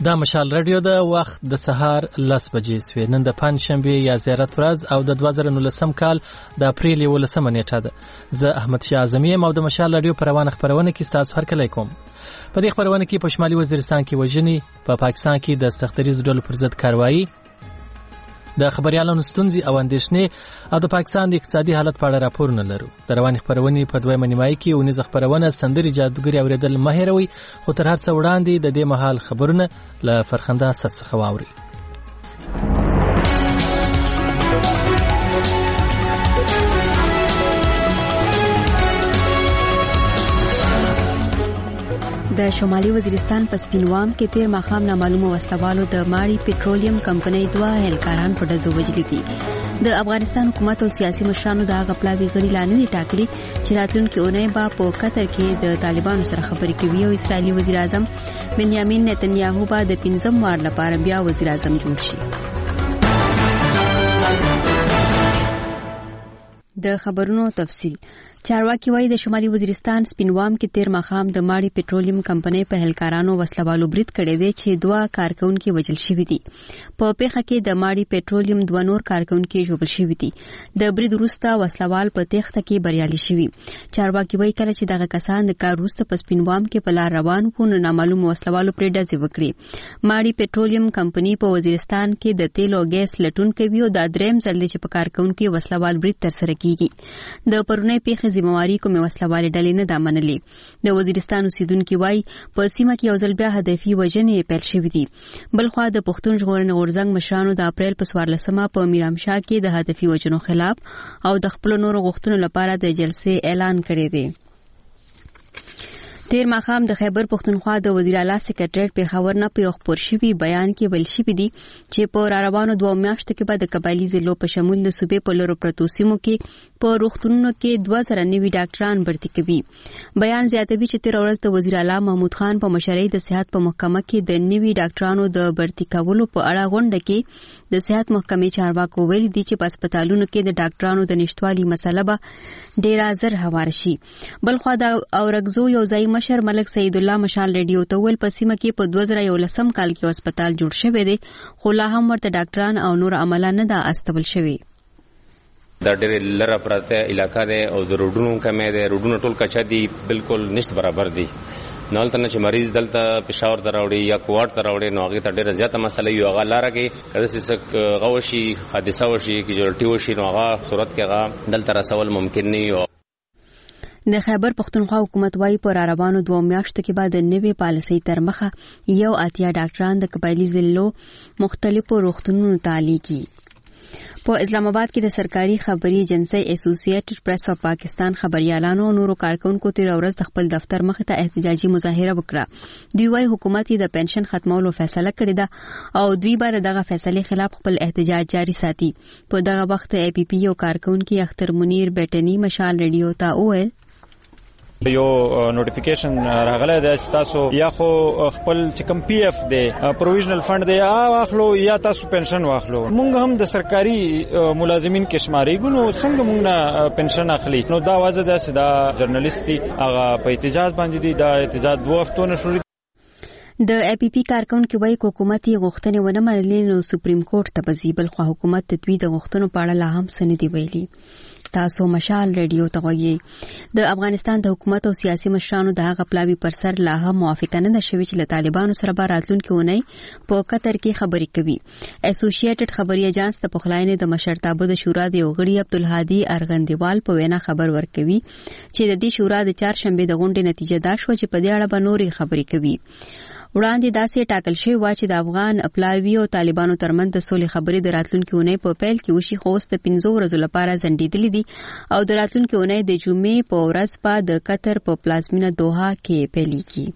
دا مشال رادیو د وخت د سهار 10 بجې سوی. نن د پنځشنبه یا زیارت ورځ او د 2019 کال د اپریل 11 نیټه ده. زه احمد شاه اعظمي یم او د مشال رادیو پروانه خبرونه کې تاسو هرکلی کوم. په دې خبرونه کې په شمالي وزیرستان کې وژنې، په پاکستان کې د سختریز ډلو پر ضد کاروایی، د خبريالانو ستونزې او اندېښنې او د پاکستان د اقتصادي حالت په اړه راپورونه لرو. د رواني خبرونې په دویمه نیمایي کې ونیزه خبرونه سندري جادوګري اوریدل مه هېروئ. خو تر هر څه وړاندې د دې مهال خبرونه له فرخنده اسد څخه واورئ. د شمالي وزیرستان په سپینوام کې تیر ماښام نامعلومه وسلوالو د ماړی پټرولیم کمپنۍ 2 اهلکاران په ډزو وژلي دي. د افغانستان حکومت او سیاسي مشرانو د هغه پلاوي غړي لاندې ټاکلي چې راتلونکي اونۍ به په قطر کې د طالبانو سره خبرې کوي او اسرائیلي وزیر اعظم بنیامین نتنیاهو به د 15م وار لپاره بیا وزیر اعظم جوړ شي. د خبرونو تفصیل. چارواکي وایي د شمالي وزیرستان سپینوام کې تیر ماښام د ماړی پټرولیم کمپنۍ په هلکارانو وسلوالو برید کړی دی چې 2 کارکونکي وژل شوي دي. په پیښه کې د ماړی پټرولیم 2 نور کارکونکي ژوبل شوي دي. د برید وروسته وسلوال په تېښته کې بریالي شوي. چارواکي وایي کله چې دغه کسان د کار وروسته په سپینوام کې په لار روان وو نو نامعلوم وسلوالو پرې ډزې وکړې. ماړی پټرولیم کمپنۍ په وزیرستان کې د تیل او ګیس لټون کوي او دا دریم ځل دی چې په کارکونکو وسلوال برید ترسره کیږي. د پرونی پیښې ذمہواری کومه وسلوالې ډلې نه دا منلې. د وزیرستان اوسیدونکو وایي په سیمه کې یو ځل بیا هدفي وژنې پیل شوې دي. بلخوا د پښتون ژغورنې غورځنګ مشرانو د اپریل په 14مه په میرامشاه کې د هدفي وژنو خلاف او د خپل نورو غوښتنو لپاره د جلسې اعلان کړی دی. تیر ماښام د خیبر پښتونخوا د وزیر اعلی سکرټریټ پیښور نه په خبر شوی بیان کې ویل شوی دی چې په روانو 2 میاشتو کې به د قبایلی ضلعو په شمول د صوبې په لورو پرتو سیمو کې په روغتونونو کې 2090 ډاکټران بھرتي کوي. بیان زیاتوي چې تیر ورځ د وزیر اعلی محمود خان په مشرۍ د صحت په محکمه کې د نوي ډاکټرانو د بھرتي کولو په اړه غونډه کې د صحت محکمې چارواکو ویلي دي چې په هسپتالونو کې د ډاکټرانو د نشټوالي مسله به ډیره زر هوار شي. بلخوا د اورګزو یو ځای مشر ملک سید الله مشال ریډیو ته ویل په سیمه کې په 2011 کال کې هسپتال جوړ شوی دی خو لا هم ورته ډاکټران او نور عمله نه دا استول شوی. دا ډېر لره پراته علاقہ ده او د روډونو کمې ده، روډونو ټول کچا دي، بالکل نشته برابر دي. نو تل چې مریض دلته پېښور ته راوړي یا کوټ ته راوړي نو هغه ته ډېر زیاته مسله یو هغه لاره کې کله چې غوشي حادثه وشي کې جوړټي وشي نو هغه صورت کې هغه دلته رسول ممکن نه وي. د خیبر پښتونخوا حکومت وايي پر روانو 2 میاشتو کې بعد نوې پالیسۍ تر مخه 1 ډاکټران د قبایلی ضلعو مختلفو روغتونونو ته لیږي. په اسلام آباد کې د سرکاري خبري ایجنسی اسوسییټډ پریس او پاکستان خبريالانو او نورو کارکونکو تیر ورځ د خپل دفتر مخ ته احتجاجي مظاهره وکړه. دوی وايي حکومت د پنشن ختمولو فیصله کړې ده او دوی بار دغه فیصله خلاف خپل احتجاج جاری ساتي. په دغه وخت ای پی پی یو کارکونکو اختر منیر بیٹنی مشال ریډیو ته وویل یو نوټیفیکیشن راغلی دی چې تاسو یا خو خپل چې کم پی اف دی پروویژنل فند دی واخلو یا تاسو پنشن واخلو. مونږ هم د سرکاري ملازمین کې شمارېږو نو څنګه مونږ نه پنشن اخلي. نو دا وجه ده چې دا جرنالستي هغه په احتجاج باندې دی. دا احتجاج 2 هفتو نه شروع. د ای پی پی کارکونکو وایي حکومت یې غوښتنې ونه منلې نو سپریم کورټ ته به ځي. بلخو حکومت د دوی د غوښتنو په اړه لا هم څه نه دی ویلي. تاسو مشال ریډیو ته غوږی. د افغانستان د حکومت او سیاسي مشرانو د هغه پلاوی پر سر لا هم موافقه نه شوي چې له طالبانو سره به راتلونکي اونۍ په قطر کې خبرې کوي. اسوسییټډ خبري ایجنس ته پخلاینې د مشرتابه د شورا د غړي عبدالهادي ارغندیوال په وینا خبر ورکوي چې د دې شورا د 4 شنبه د غونډې نتیجه دا شو چې په دې اړه به نورې خبرې کوي. وړاندې داسې ټاکل شوی و چې د افغان اپلاوی او طالبانو ترمنځ د سولې خبرې د راتلونکي اونۍ په پیل کې وشي خو اوس د 15 ورځو لپاره ځنډېدلې دي او د راتلونکي اونۍ د جمعې په ورځ په د قطر په پلازمینه دوحه کې پیلېږي.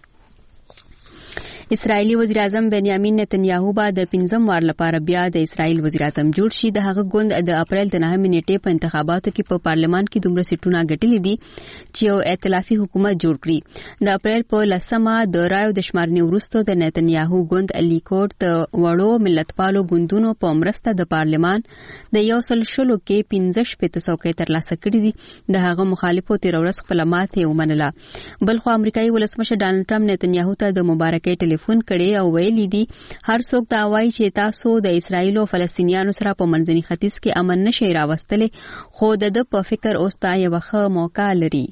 اسرائیلی وزیر اعظم بنیامین نتنیاهو به د 15م وار لپاره بیا د اسرائیل وزیر اعظم جوړ شي. د هغه ګوند د اپریل د 9 نیټې په انتخاباتو کې په پارلمان کې دومره سیټونه ګټلې دي چې یو ائتلافي حکومت جوړ کړي. د اپریل په 10مه د رایو د شمارنې وروسته د نتنیاهو ګوند لیکوډ د وړو ملتپالو ګوندونو په مرسته د پارلمان د 100 کې 15 څوکۍ ترلاسه کړې دي. د هغه مخالفو تیر ورځ خپل ماتې ومنله. بلخو امریکایي ولسمشر ډانلډ ټرمپ نتنیاهو ته د مبارکۍ ټلیفون کړي او ویلي دي هر څوک دا وایي چې تاسو د اسرایل او فلسطینیانو سره په منځني ختیځ کې امن نشئ راوستلې خو د په فکر اوس دا یو ښه موقع لري.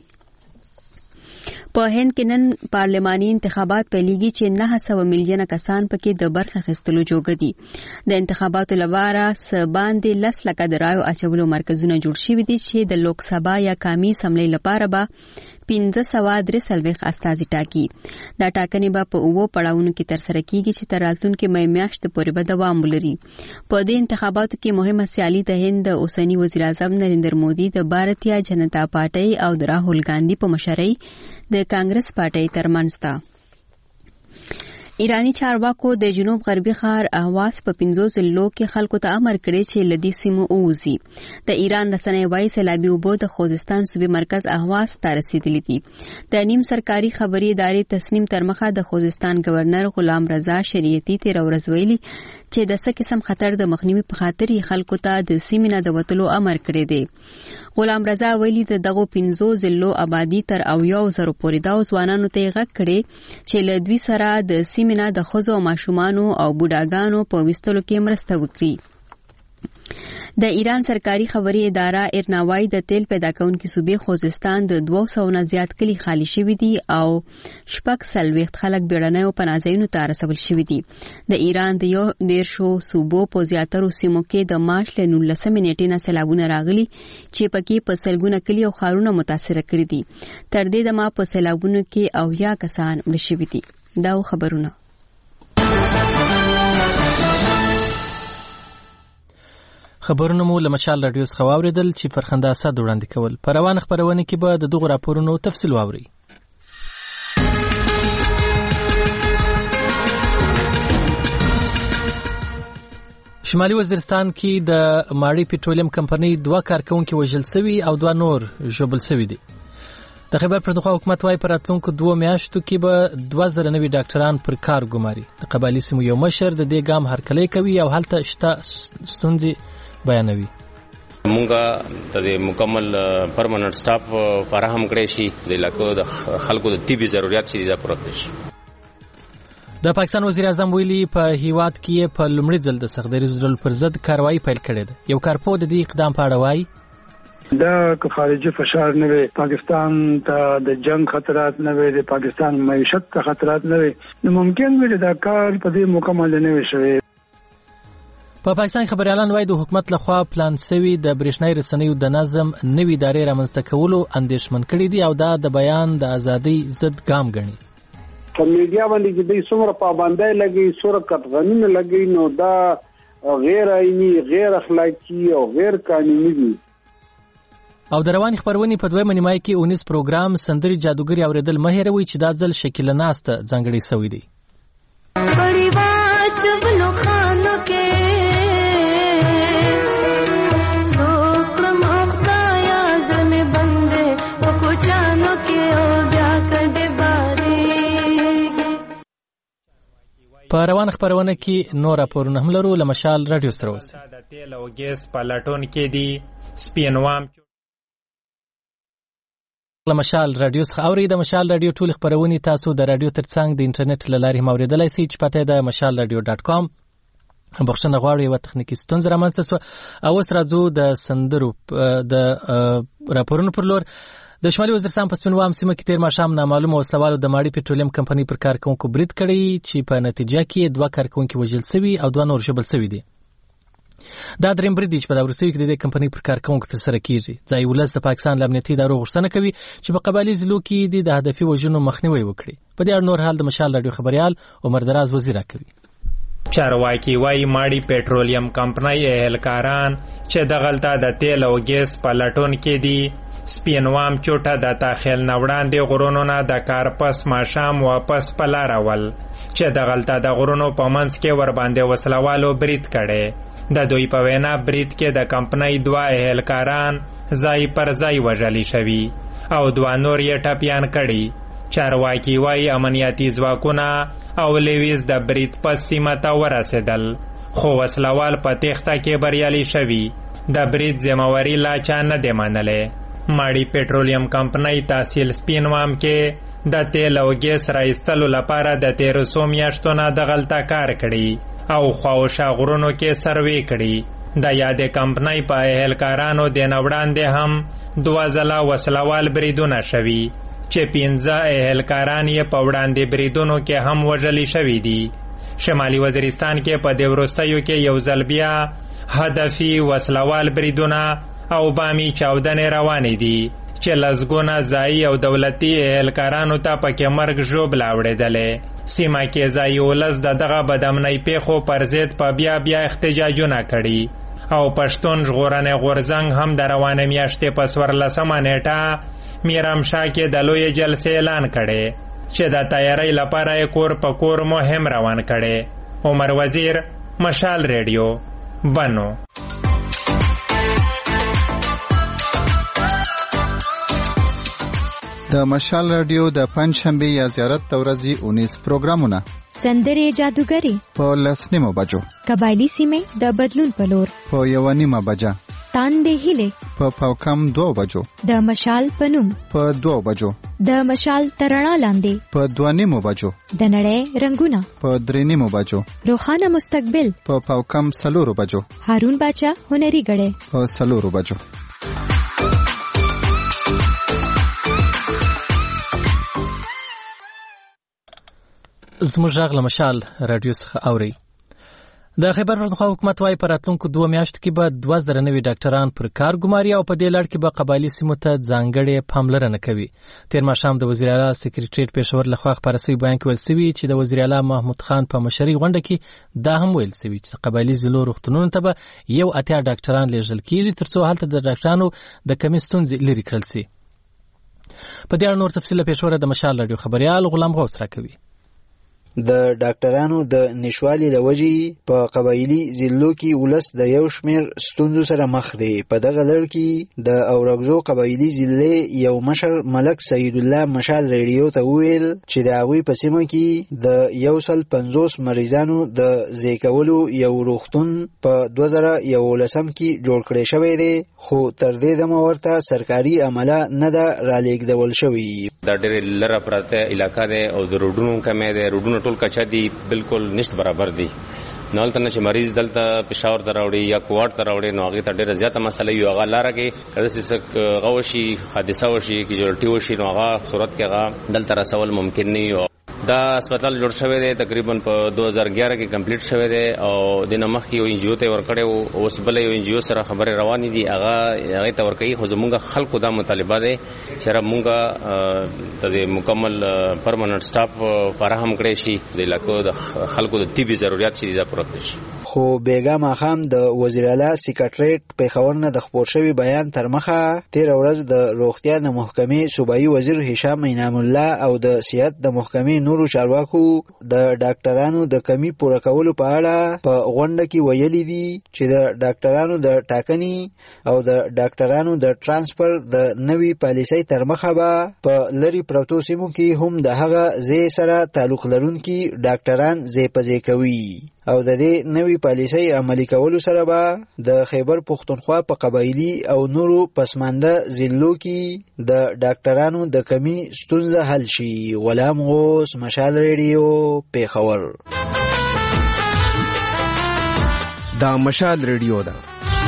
په هند کې نن پارلماني انتخابات پیلېږي چې 900 میلیونه کسان پکې د برخه اخیستلو جوګه دي. د انتخاباتو لپاره باندې 10 لکه د رایو اچولو مرکزونه جوړ شوي دي چې د لوک سبا یا قومي اسمبلی لپاره به 1543 استازي ټاکي. دا ټاکنې به په 9 پړاوونو کې ترسره کیږي چې تر راتلونکي مې میاشتې پورې به دوام ولري. په دې انتخاباتو کې مهمه سیالي د هند د اوسنی وزیر اعظم نریندر مودي د بھارتیا جنتا پارټي او د راهول ګاندھی په مشرۍ د کانګرس پارټي ترمنځ ده. ایرانی چارواکو د جنوب غربي ښار اهواز په 50 ضلعو کې خلکو ته امر کړی چې لدی سیمو اوزي. د ایران رسنۍ وايي سیلابي اوبو د خوزستان صوبې مرکز اهواز ته رسیدلې دي. د نیم سرکاري خبري ادارې تسنیم ترمخه د خوزستان گورنر غلام رضا شریعتی تیر ورځ ویلي چې د څه قسم خطر د مخنیوي په خاطر خلکو ته د سیمې نه د وتلو امر کړی دی. غلام رضا ویلي د دغو 50 ضلعو آبادی تر 90,000 پورې دا ځوانانو ته غږ کړي چې له دوی سره د سیمې نه د ښځو او ماشومانو او بوډاګانو په وستلو کې مرسته وکړي. د ایران سرکاري خبري اداره ارناوای د تیل پیدا کوونکي صوبې خوزستان د 200 نه زیات کلی خالی شوي دي او 40 خلک بیړنیو پناهځایونو ته رسول شوي دي. د ایران د 10 صوبو په زیاترو سیمو کې د مارچ له 19 نیټې نه سیلابونه راغلي چې پکې په سلګونه کلی او ښارونه متاثر کړي دي. تر دې دمه په سیلابونو کې 90 کسان مړه شوي دي. دا خبرونه خبرونه مو له مشال رادیو څخه واوریدل چې فرخنده اسد وړاندې کول. په روان خبرونه کې به د دغو راپورونو تفصیل واوري. شمالي وزیرستان کې د ماړی پټرولیم کمپنۍ 2 کارکونکي وژل شوي او 2 نور ژوبل شوي دي. د خیبر پښتونخوا حکومت وايي پر راتلونکو 2 میاشتو کې به 2000 نوي ډاکټران پر کار ګماري. د قبایلی سیمو یو مشر د دې ګام هرکلی کوي او هلته شته ستونزې بیانوي. مونږه د مکمل پرمننت سټاف فراهم کړی شي د علاقو د خلکو د طبي ضرورت شي د پوره کړي. د پاکستان وزیر اعظم ویلي په هیواد کې په لومړي ځل د سختدریز ډول پر ضد کاروایی پیل کړې ده. یو کارپو د دې اقدام په اړه وایي دا که خارجي فشار نه وي، پاکستان ته د جنگ خطرات نه وي، د پاکستان معیشت ته خطرات نه وي، نو ممکن وي دا کار په دې مکمل نه وي شوی. په پاکستان خبريالان وايي د حکومت لخوا پلان شوی د برېښنايي رسنیو د نظم نوي ادارې رامنځته کولو اندېښمن کړي دي او دا د بیان د ازادۍ ضد ګام ګڼي. په میډیا باندې چې د څومره پابندۍ لګي، څومره قطغنونه لګي، نو دا غیر عیني، غیر اخلاقی او غیر قانوني دي. او د رواني خبرونې په دویمه نیمایي کې 19 پروګرام سندري جادوګري اوریدل مه هېروئ چې دا ځل شکیله ناسته ځانګړی شوی دی. په روان خبرونه کې نور راپورونه هم لرو. لمشال رادیو سره اوسئ. د تیل او ګیس په لټون کې دي سپینوام لمشال رادیو څخه اوري. د مشال رادیو ټول خبرونه تاسو د رادیو ترڅنګ د انټرنیټ له لارې موریدلای شئ چې پته د mashalradio.com. بخښنه غواړو یو تخنیکی ستونزه رامنځته شوه او اوس راځو د سندرو د راپورونو پر لور. د شمالي وزیرستان په سپینوام سیمه کې تیر ماښام نامعلومه وسلوالو د ماړی پټرولیم کمپنۍ پر کارکونکو برید کړی چې په نتیجه کې 2 کارکونکي وژل شوي او 2 نور ژوبل شوي دي. دا دریم برید چې په دا وروستیو کې د دې کمپنۍ پر کارکونکو ترسره کیږي. ځایي ولس د پاکستان له امنیتي ادارو غوښتنه کوي چې په قبایلي ضلعو کې د هدفي وژنو مخنیوی وکړي. په دې اړه نور حال د مشال رادیو خبريال عمر دراز وزیر کوي. چارواکي وايي ماړی پټرولیم کمپنۍ اهلکاران چې دغلته د تیل او ګیس په لټون کې دي سپینوام چوټه د تاخیل نوړاندې غرونو نه د کار پس ماښام واپس په لاره ول چې دغلته د غرونو په منځ کې ورباندې وسلوالو برید کړی. د دوی په وینا برید کې د کمپنۍ 2 اهلکاران ځای پر ځای وژلي شوي او 2 نور یې ټپیان کړي. چارواکي وايي امنیتي ځواکونه او لیویز د برید پس سیمه ته ورسېدل خو وسلوال په تېښته کې بریالي شوي. د برید ذمهواري لا چا نه دی منلی. ماړی پټرولیم کمپنۍ تحصیل سپینوام کې د تیل او ګیس راایستلو لپاره د 1300 میاشتو نه د غلطه کار کړي او خواوشا غرونو کې سروې کړي. د یادې کمپنۍ په اهلکارانو د نوړاندې هم 2 ځله وسلوال بریدونه شوي چې 15 اهلکاران یې په وړاندې بریدونو کې هم وژلي شوي دي. شمالي وزیرستان کې په دې وروستیو کې یو ځل بیا هدفي وسلوال بریدونه او بامي چاودنې روانې دي چې لسګونه ځایي او دولتي اهلکارانو ته پکې مرګ ژوبله اورېدلې. سیمه کې ځایي ولس د دغه بدامنۍ پیښو پر ضد په بیا احتجاجونه کړي او پښتون ژغورنې غورځنګ هم د روانې میاشتې په 14 نیټه میرامشاه کې د لویې جلسې اعلان کړی چې د تیاری لپاره کور په کور مهم روان کړي. عمر وزیر، مشال ریډیو، بنو. د مشال رادیو د پنځشنبه یا زیارت د ورځې 19 پروګرامونه: سندرې جادوګری په 10 بجو، قبایلی سیمې د بدلون په لور په 1 بجه، تاندې هیله په پاوکم 2 بجو، د مشال پنوم په 2 بجو، د مشال ترڼا لاندې په 2 بجو، د نړۍ رنگونه په 3 بجو، روخانه مستقبل په پاوکم 4 بجو، هارون باچا هنري غړې په 4 بجو. زموږ غږ له مشال رادیو څخه اوري. د خیبر پښتونخوا حکومت وايي په راتلونکو 2 میاشتو کې به 2000 نوي ډاکټران پر کار ګماري او په دې لړ کې به قبایلی سیمو ته ځانګړې پاملرنه کوي. تیر ماښام د وزیر اعلی سکریټریټ پېښور لخوا خبر شوی بیان کې ویل شوی چې د وزیر اعلی محمود خان په مشرۍ غونډه کې دا هم ویل شوی چې قبایلی ضلعو روغتونونو ته به 80 ډاکټران لیږل کیږي ترڅو هلته د ډاکټرانو د کمی ستونزې لرې کړل شي. په دې اړه نور تفصیل پېښور د مشال رادیو خبريال غلام غوث راکوي. د ډاکټرانو د نشوالي لوجې په قبایلی ضلعو کې ولس د یو شمیر ستونزو سره مخ دی. په دغه لړ کې د اورګزو قبایلی ضلع یو مشر ملک سید الله مشال ریډیو ته ویل چې د هغوی په سیمه کې د 150 مریضانو د ځای یو روغتون په 2011 کې جوړ کړی شوی دی، خو تر دې دمه ورته سرکاري عمله نه ده رالیږدول شوی. دا ډېر لره پراته علاقه ده او د روډونو کمې ده، روډونو ټول کچا دي بالکل نشت برابر دي. نو هلته نه چې مریض دلته پېښور ته راوړي یا کوټ ته راوړي نو هغې ته ډېره زیاته مسله وي. هغه لاره کې که داسې څه هغه وشي، حادثه وشي، کیجوالټي وشي، نو هغه صورت کې هغه دلته رسول ممکن نه وي. دا هسپتال جوړ شوی دی تقریبا په 2011 کې کمپلیټ شوی دی او د نمخ کې یو انجیو ته ورکړی او اوس بل یو انجیو سره خبرې روانې دي، هغه ته ورکوي. خو زمونږ خلکو دا مطالبه دی چې را مونږ ته د مکمل پرمننت سټاف فراهم کړی شي، د علاقو د خلکو د طبي ضرورت شي دا پوره کړی شي. خو بیګا ماښام د وزیر اعلی سکریټریټ پېښور نه د خپور شوي بیان تر مخه تیر ورځ د روغتیا د محکمې صوبایي وزیر هشام انعام الله او د صحت د محکمې نورو چارواکو د ډاکټرانو د کمی پوره کولو په اړه په غونډه کې ویلي دي چې د ډاکټرانو د ټاکنې او د ډاکټرانو د ترانسفر د نوي پالیسۍ تر مخه به په لري پروتو سیمو کې هم د هغه ځای سره تعلق لرونکي ډاکټران ځای په ځای کوي او د دې نوي پالیسۍ عملي کولو سره به د خیبر پښتونخوا په قبایلی او نورو پسمانده ضلعو کې د ډاکټرانو د کمی ستونزه حل شي. غلام غوث، مشال ریډیو، پېښور. دا مشال ریډیو ده.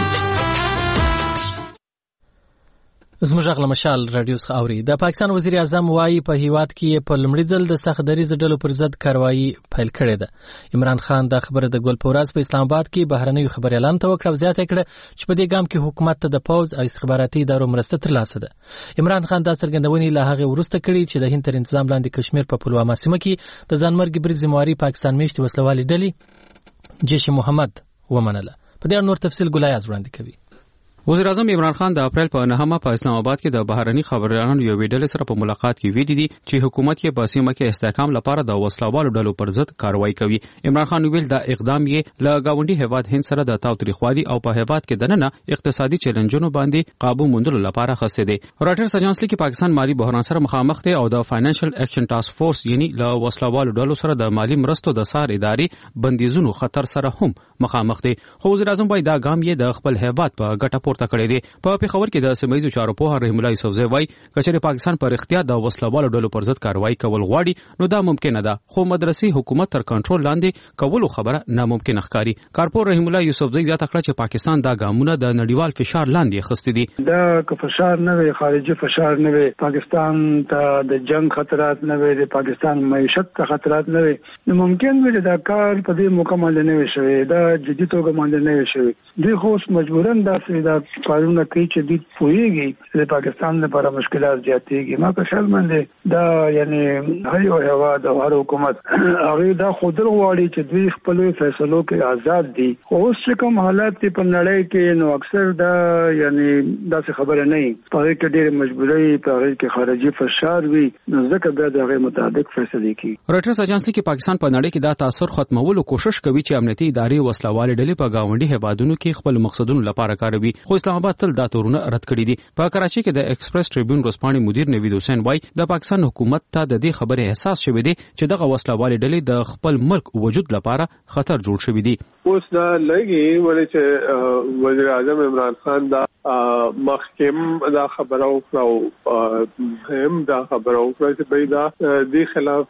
زموږ غږ له مشال رادیو څخه اوري. د پاکستان وزیر اعظم وايي په هیواد کې په لومړي ځل د سخت دریځ ډلو پر ضد کاروایی پیل کړې ده. عمران خان دا خبره د ګل پوراز په اسلام آباد کې بهرنیو خبريالانو ته وکړه او زیاته کړه چې په دې ګام کې حکومت ته د پوز او استخباراتي ادارو مرسته ترلاسه ده. عمران خان دا څرګندونې له هغه وروسته کړې چې د هند تر انتظام لاندې کشمیر په پلوامه سیمه کې د ځانمرګي برید ذمہواري پاکستان میشتي وسلوالي ډلې جیش محمد ومنله. په دې اړه نور تفصیل ګلایاز وړاندې کوي. وزیر اعظم عمران خان د اپریل په 9 په اسلام آباد کې د بهرني خبريالانو یو ویډیو سره په ملاقات کې ویلي دي چې حکومت کې په سیمه کې استحکام لپاره د وسلوالو ډلو پر ضد کاروایی کوي. عمران خان ویل دا اقدام یې له گاونډي هیواد هند سره د تاوتریخوالي او په هیواد کې دننه اقتصادي چیلنجونو باندې قابو موندلو لپاره خسته دي. راټرز اژانس لیکي پاکستان مالی بحران سره مخامخ دی او د فاینانشل اکشن ټاسک فورس یعنی له وسلوالو ډلو سره د مالی مرستو د سار ادارې بندیزونو خطر سره هم مخامخ دی. خو وزیر اعظم وايي دا ګام یې د خپل هیواد په ګټه پورته کړی دی. په پیښور کې د سیمه‌ییزو چارو پوهه رحیم الله یوسفزی وایي کچېرې پاکستان پر اختیار د وسلوالو ډلو پر ضد کاروایی کول غواړي نو دا ممکنه ده خو مدرسې حکومت تر کنټرول لاندې کولو خبره ناممکنه ښکاري. کارپور رحیم الله یوسفزی زیاته کړه چې پاکستان دا ګامونه د نړیوال فشار لاندې اخیستي دي. دا که فشار نه وي خارجي فشار نه وي پاکستان ته د جنگ خطرات نه وي د پاکستان معیشت ته خطرات نه وي نو ممکن وي دا کار په دې مکمل نه وي شوی دا جدي توګه باندې نه وي شوی. دوی خو مجبورن داسې دا کارونه کوي چې دوی پوهیږي د پاکستان لپاره مشکلات زیاتېږي. ما په خیال باندې دا یعنی هر یو هیواد او هر حکومت هغه دا خود غواړي چې دوی خپل فیصلو کې آزاد دي. خو اوس کوم حالات په نړۍ کې نو اکثر دا یعنی داسې خبره نه وي په هغه کې ډېر مجبورۍ په هغه کې خارجي فشار وي نو ځکه بیا د هغې مطابق فیصلې کوي. رویټرز اجنسی کې پاکستان په نړۍ کې دا تاثر ختمولو کوشش کوي چې امنیتي ادارې وسلوالې ډلې په گاونډي هیوادونو کې خپل مقصدونو لپاره کاروي خو اسلام آباد تل دا تورونه رد کړي دي. په کراچي کې د ایکسپریس ټریبیون ورځپاڼې مدیر نوید حسین وایي د پاکستان حکومت ته د دې خبرې احساس شوی دی چې دغه وسلوالې ډلې د خپل ملک وجود لپاره خطر جوړ شوی دي. اوس دا لګي ولې چې وزیر اعظم عمران خان دا مخکم دا خبره وکړه هم دا خبره وکړه چې بای دا د خلاف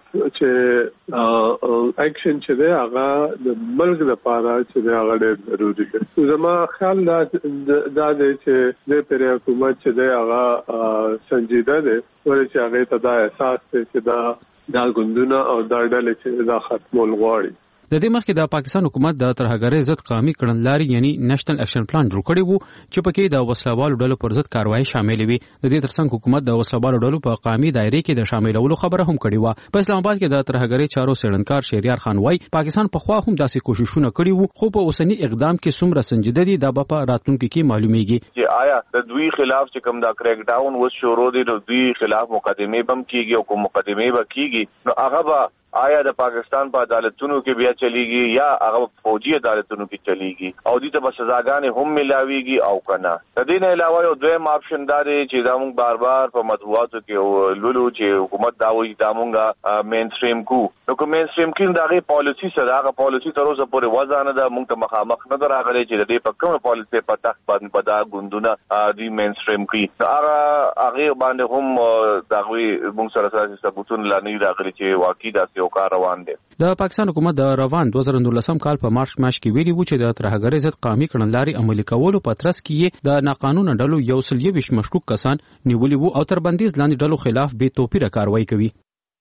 چې اکشن چې دی هغه د ملک لپاره چې دی هغه ډېر ضروري دی. زما خیال دا دی چې د پر حکومت چې دی هغه سنجیده دی ولې چې هغه ته دا احساس دی چې دا ګوندونه او دا ډلې چې دا ختمول غواړي. د دې مخکې د پاکستان حکومت د ترهګرۍ ضد قومي کړنلارې یعنی نېشنل اکشن پلان جوړ کړی وو چې پکې د وسلوالو ډلو پر ضد کاروایی شامل وي. د دې ترڅنګ حکومت د وسلوالو ډلو په قومي دایره کې د شاملولو خبره هم کړې و. په اسلام آباد کې د ترهګرۍ چارو څېړنکار شهریار خان وایي پاکستان په خوا هم داسې کوششونه کړي وو خو په اوسنی اقدام کې څومره سنجیده دي دا په راتلونکو کې معلومیږي. چې آیا د دوی خلاف چې کوم دا کریک ډاون وس شروع دي نو دوی خلاف مقدمه بم کیږي او کوم مقدمه به کیږي نو هغه به آیا د پاکستان په عدالتونو کې بیا چلیږي یا هغه فوجي عدالتونو کې چلیږي او دې ته به سزاګانې هم ملاويږي او کنه. د دې نه علاوه یو دویم آپشن دا دی چې دا موږ بار بار په مطبوعاتو کې لولو چې حکومت دا وایي دا موږ مین سټریم کو نو کوم مین سټریم کې دا غي پالیسی سره هغه پالیسی تر اوسه پورې وځه نه ده موږ ته مخامخ نه راغلي چې دې په کومه پالیسی په تخت باندې پدا ګوندونه دی مین سټریم کې هغه باندې هم دا غوي موږ سره اساسي ثبوتونه لانی راغلي چې واقعي دا روان دي. د پاکستان حکومت د روان 2019 کال په مارچ میاشت کې ویلي و چې د ترهګرۍ ضد قومي کړنلارې عملي کولو په ترڅ کې د ناقانونه ډلو 120 مشکوک کسان نیولي وو او تر بندیز لاندې ډلو خلاف بې توپیره کاروایی کوي.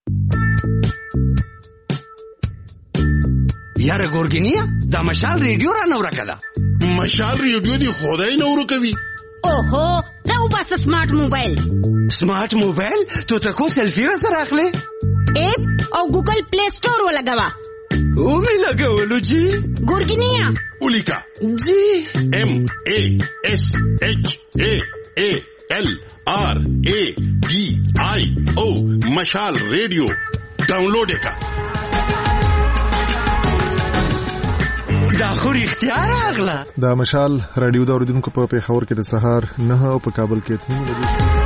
یاره ګورګینیا دا مشال ریډیو را نو راکړه. مشال ریډیو دی خدای نو ورکوي. اوهو راو بس سمارټ موبایل. سمارټ موبایل ته تاسو سلفي را سره اخلي ایپ او ګوګل پلی سٹور ولګوا او می لګولو جی ګورګینیا اولیکا جی ام ا اس اچ ا ا ال ار ا ډي آی او مشال ریډیو ډاونلوډ کا دا خو اختیار اغلا. دا مشال رادیو دا اوریدونکو په پیښور کې د سهار 9 او په کابل کې 3 بجې.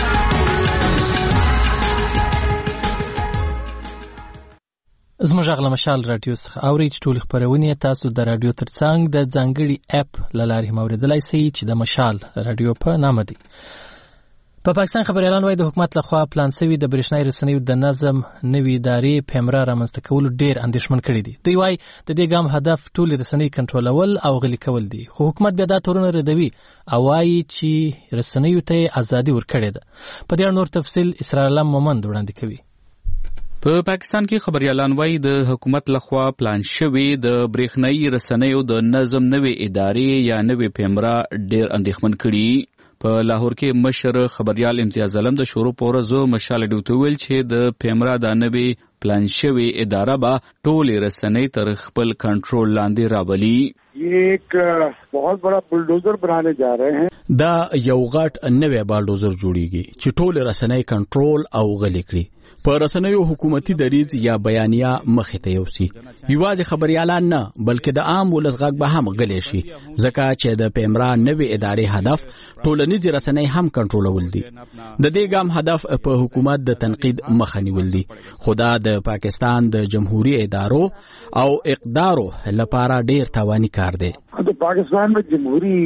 زموږ غلا مشال رادیو څخه اوري چې ټول خبرونه تاسو د رادیو ترڅنګ د ځانګړي اپ لاري موریدلای شئ چې د مشال رادیو په نامه دی. په پاکستان خبريالان وايي د حکومت لخوا پلان شوی د برېښنايي رسنیو د نظم نوي ادارې پیمرا رامنځته کول ډېر اندېښمن کړي دي. دوی وايي د دې ګام هدف ټول رسنۍ کنټرولول او غلي کول دي خو حکومت بیا دا تورونه ردوي او وايي چې رسنیو ته ازادي ورکړي ده. په دې نور تفصیل اسرار الله مومند وړاندې کوي. په پاکستان کې خبريالان وايي د حکومت لخوا پلان شوی د برېښنايي رسنیو د نظم نوي ادارې یا نوي پیمرا ډېر اندېښمن کړي. په لاهور کې مشر خبريال امتیاز علم د شروع پورزو مشال ډیوټ ویل چې د پیمرا د نوي پلان شوی اداره به ټول رسنۍ تر خپل کنټرول لاندې راولي. یہ ایک بہت بڑا بلڈوزر بنانے جا رہے ہیں. دا یو غټ نوی بلډوزر جوړیږي چې ټول رسنۍ کنټرول او غلي کړي. په رسنیو حکومتي دریځ یا بیانیه مخې ته یوسي. یوازې خبريالان نه بلکې د عام ولس غږ به هم غلي شي ځکه چې د پیمرا نوې ادارې هدف ټولنیز رسنۍ هم کنټرولول دي. د دې ګام هدف په حکومت د تنقید مخه نیول دي. خدا د پاکستان د جمهوریت ادارو او اقدارو لپاره ډیر تاواني کار دی. تو پاکستان میں جمہوری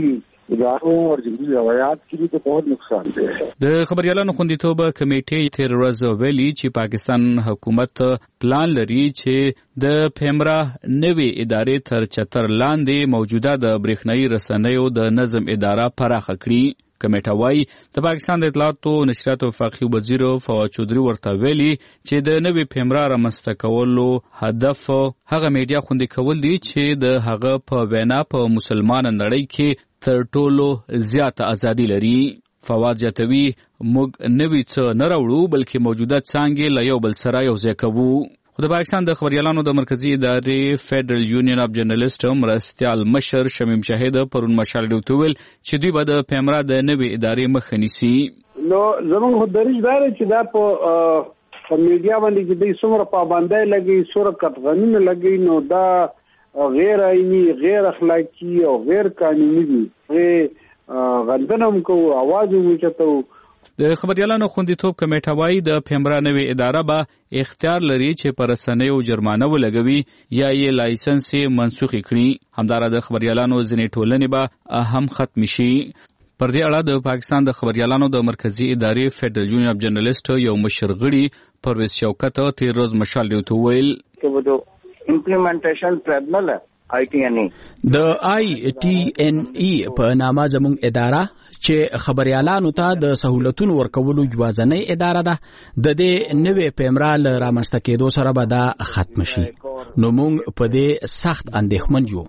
اداروں اور جنگی روایات کے لیے تو بہت نقصان دہ ہے. د خبريالانو خوندیتوب کمیټې تیر ورځ ویلي چې پاکستان حکومت پلان لري چې د پیمرا نوې ادارې تر چتر لاندې موجوده د برېښنايي رسنیو د نظم اداره پراخه کړي. کمیټه وايي د پاکستان د اطلاعات او نشریات وفاقي وزیر فواد چودري ورته ویلي چې د نوې پیمرا رامنځته کولو هدف هغه میډیا خوندي کول دي چې د هغه په وینا په مسلمان نړۍ کې تر ټولو زیاته ازادي لري. فواد زیاتوي موږ نوې څه نه راوړو بلکې موجوده څانګې له یو بل سره یوځای کوو. خو د پاکستان د خبريالانو د مرکزی ادارې فیډرل یونین اف جرنالیست مرستیال مشر شمیم شاهد پرون مشال ډیوټ ویل چې دوی به د پیمرا د نوې ادارې مخه نیسي. نو زموږ دریځ دا دی چې دا په میډیا باندې چې د څومره پابندۍ لګي څومره قطغنونه لګي نو دا غیر آئینی غیر اخلاقی او غیر قانوني دي. غندنم کو आवाज وچتو. د خبريالانو خوندیتوب کمیټه وايي د پیمرا نوې اداره به اختیار لري چې پر رسنیو جرمانه ولګوي یا یې لایسنس منسوخ کړي. همدارا د خبريالانو ځینې ټولنې به هم ختم شي. پر دې اړه د پاکستان د خبريالانو د مرکزی ادارې فیډرل یونین اف جرنالیست یو مشر غړي پرویز شوکت تیر روز مشال ډیوټ ویل امپلیمنټیشن ټریبنل د ITNE په نامه زموږ اداره چې خبريالانو ته د سہولتونو ورکولو یوازنۍ اداره ده د دې نوې پیمرا له رامنځته کېدو سره به دا ختم شي. نو موږ په دې سخت اندېښمن یو.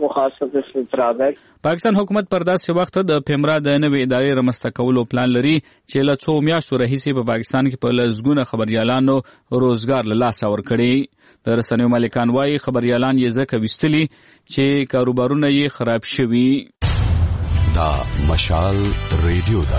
پاکستان حکومت پر داسې وخت د پیمرا د نوې ادارې رامنځته کولو پلان لري چې له څو میاشتو راهیسې په پاکستان کې په لسګونه خبريالانو روزګار له لاسه ورکړي. د رسنیو مالکان وايي خبريالان یې ځکه ویستلي چې کاروبارونه یې خراب شوي. دا مشال ریډیو دا.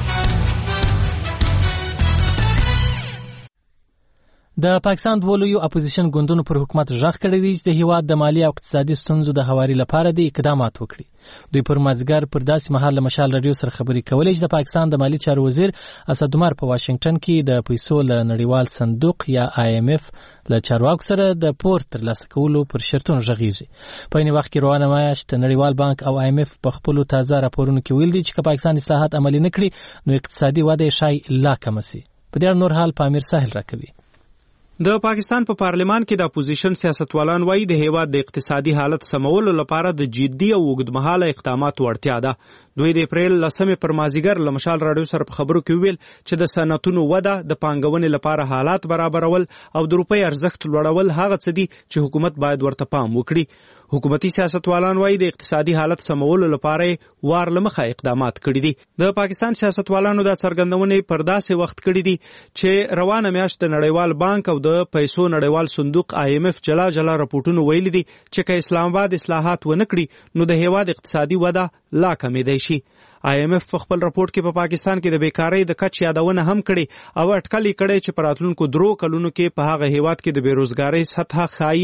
د پاکستان دوه لویو اپوزیشن ګوندونو پر حکومت ژغ کړی دی چې د هیواد د مالی او اقتصادي ستونزو د هواري لپاره د اقدامات وکړي. دوی پر مازګر پر داسې مهال له مشال رادیو سره خبرې کولې چې د پاکستان د مالی چارو وزیر اسد عمر په واشنگټن کې د پیسو له نړیوال صندوق یا IMF له چارواکو سره د پور ترلاسه کولو پر شرطونو ژغېږي. په عین وخت کې روانه میاشت نړیوال بانک او IMF په خپلو تازه راپورونو کې ویل دي چې که پاکستان اصلاحات عملي نه کړي نو اقتصادي وده یې شاید لا کمه سي. په دې نور حال پامیر ساحل راکوي. د پاکستان په پارلمان کې د اپوزیشن سیاستوالان وایي د هیواد د اقتصادي حالت سمولو لپاره د جدي او اوږدمهاله اقداماتو اړتیا ده. دوی د اپریل 10 پر مازیګر له مشال رادیو سره په خبرو کې ویل چې د صنعتونو وده د پانګونې لپاره حالات برابرول او د روپۍ ارزښت لوړول هغه څه دي چې حکومت باید ورته پام وکړي. حکومتي سیاستوالان وایي د اقتصادي حالت سمولو لپاره وار لمخه اقدامات کړي دي. د پاکستان سیاستوالانو د څرګندونې پر داسې وخت کړي دي چې روانه میاشت د نړیوال بانک او د پیسو نړیوال صندوق IMF جلا راپورټونه ویلي دي چې که اسلام آباد اصلاحات ونه کړي نو د هیواد اقتصادي وده لا کمېدای شي. IMF په خپل راپورټ کې په پاکستان کې د بیکارۍ د کچې یادونه هم کړي او اټکل یې کړی چې په راتلونکو 3 کلونو کې په هغه هیواد کې د بیروزګارۍ سطح ښایي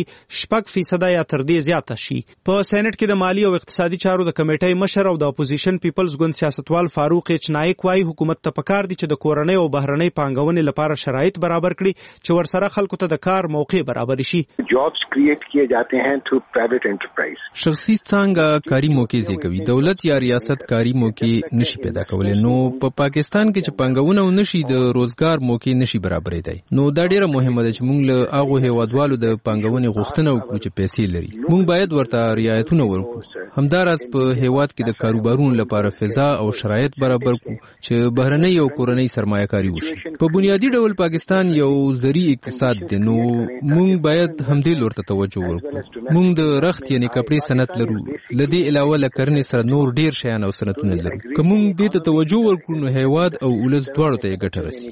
6% یا تر دې زیاته شي. په سېنات کې د مالی او اقتصادي چارو د کمیټې مشر او د اپوزیشن پیپلز ګوند سیاستوال فاروق ایچ نایک وايي حکومت ته پکار دي چې د کورنۍ او بهرنۍ پانګونې لپاره شرایط برابر کړي چې ورسره خلکو ته د کار موقع برابر شي. جابز کریټ کیے جاتے ہیں تھرو پرائیویٹ انټرپرایز. شخصي څنګه کاری موقع زیږوي دولت یا ریاست کاری موقع نشي پیدا کولای. نو په پاکستان کې چې پنګونه نشي د روزګار موقع نشي برابرېدای. نو دا ډیره مهمه ده چې موږ له هغه هیوادوالو د پنګونې غوښتنه وکړو چې پیسې لري. موږ باید ورته رعایتونه ورکړو. همداراز په هیواد کې د کاروبارونو لپاره فضا او شرایط برابر کړو چې بهرنۍ او کورنۍ سرمایه‌کاري وشي. په بنیادی ډول پاکستان یو زرعي اقتصاد دی نو موږ باید همدې لور ته توجه ورکړو. موږ د رخت یعنی کپړې صنعت لرو. لدې علاوه له کرنې سره نور ډیر شیان او صنعتونه لرو. کوم دې ته توجه ورکړو نو هیواد او ولس دواړو ته ګټه رسي.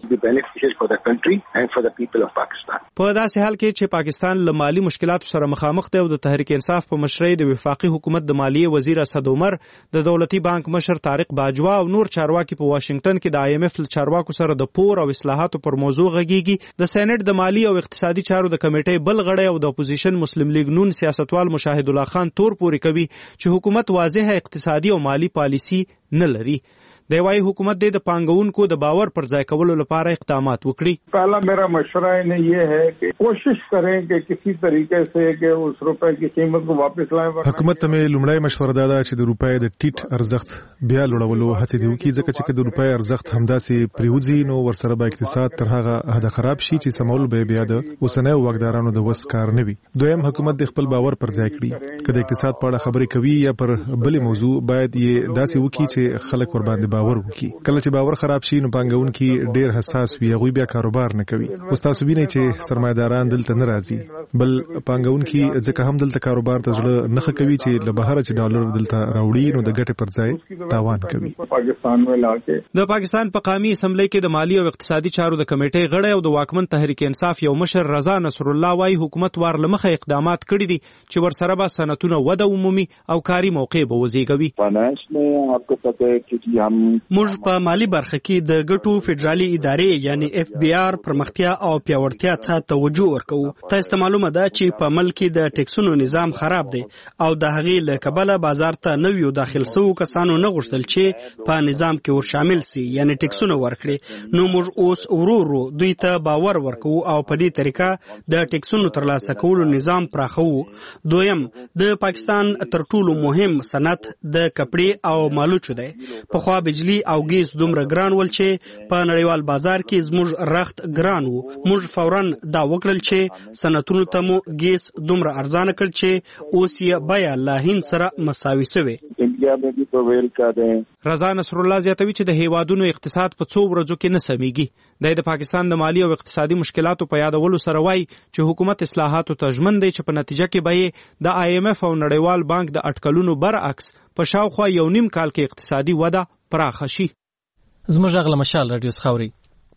په داسې حال کې چې پاکستان له مالی مشکلاتو سره مخامخ دی او د تحریک انصاف په مشرۍ د وفاقي حکومت د مالیې وزیر اسد عمر د دولتي بانک مشر طارق باجوا او نور چارواکي په واشنگټن کې د IMF له چارواکو سره د پور او اصلاحاتو پر موضوع غږیږي. د سېنات د مالی او اقتصادي چارو د کمیټې بل غړی او د اپوزیشن مسلم لیگ نون سیاستوال مشاهد الله خان تور پوري کوي چې حکومت واضحه اقتصادي او مالی پالیسی نه لري. د وايي حکومت د پانګونکو د باور پر ځای کولو لپاره اقدامات وکړي. پہلا میرا مشورہ انہیں یہ ہے کہ کوشش کریں کہ کسی طریقے سے کہ اس روپے کی قیمت کو واپس لائیں. حکومت ته لومړی مشوره دا ده چې د روپۍ د ټیټ ارزښت بیا لوړولو هڅې دي وکړي، ځکه چې د روپۍ ارزښت همداسې پریوځي نو ورسره به اقتصاد تر هغه حده خراب شي چې سمول به بیا د اوسنیو واکدارانو د وس کار نه وي. دویم حکومت د خپل باور پر ځای کړي، که د اقتصاد په اړه خبرې کوي یا پر بلې موضوع باید یې داسې وکړي چې خلک ور باندې باور وکړي. کله چې باور خراب شي نو پانګونکي ډېر حساس وي، هغوی بیا کاروبار نه کوي. اوس تاسو وینئ چې سرمایداران دلته نه راځي، بل پانګونکي ځکه هم دلته کاروبار ته زړه نه ښه کوي چې له بهره چې ډالر دلته راوړي نو د ګټې پر ځای تاوان کوي. د پاکستان په قومي اسمبلی کې د مالی او اقتصادي چارو د کمیټې غړی او د واکمن تحریک انصاف یو مشر رضا نصر الله وايي حکومت وار لمخه اقدامات کړي دي چې ورسره به صنعتونه وده ومومي او کاري موقع به وزیږوي. موږ په مالی برخه کې د ګټو فدرالي ادارې یعنی FBR پرمختیا او پیاوړتیا ته توجه ورکوو. تاسو معلومه ده چې په ملک کې د ټیکسونو نظام خراب دی او د هغې له کبله بازار ته نویو داخل سوو کسانو نه غوښتل چې په نظام کې ور شامل سي یعنی ټیکسونه ورکړي. نو موږ اوس ورو دوی ته باور ورکوو او په دې طریقه د ټیکسونو ترلاسه کولو نظام پراخوو. دویم د پاکستان تر ټولو مهم صنعت د کپړې او مالوچو دی. پخوا بجلی او ګیس دومره ګران ول چې په نړیوال بازار کې زموږ رخت ګران وو. موږ فورا دا وکړل چې صنعتونو ته مو ګیس دومره ارزانه کړ چې اوس یې بیا له هند سره مساوي شوی. رضا نصر الله زیاتوي چې د هیوادونو اقتصاد په 2 ورځو کې نه سمېږي. د پاکستان د مالی او اقتصادي مشکلاتو په یادولو سره وایي چې حکومت اصلاحاتو ته ژمن دی چې په نتیجه کې به د IMF او نړیوال بانک د اټکلونو برعکس په شاوخوا 1.5 کال کې اقتصادي وده پراخه شي. زموږ غږ له مشال رادیو خاوري.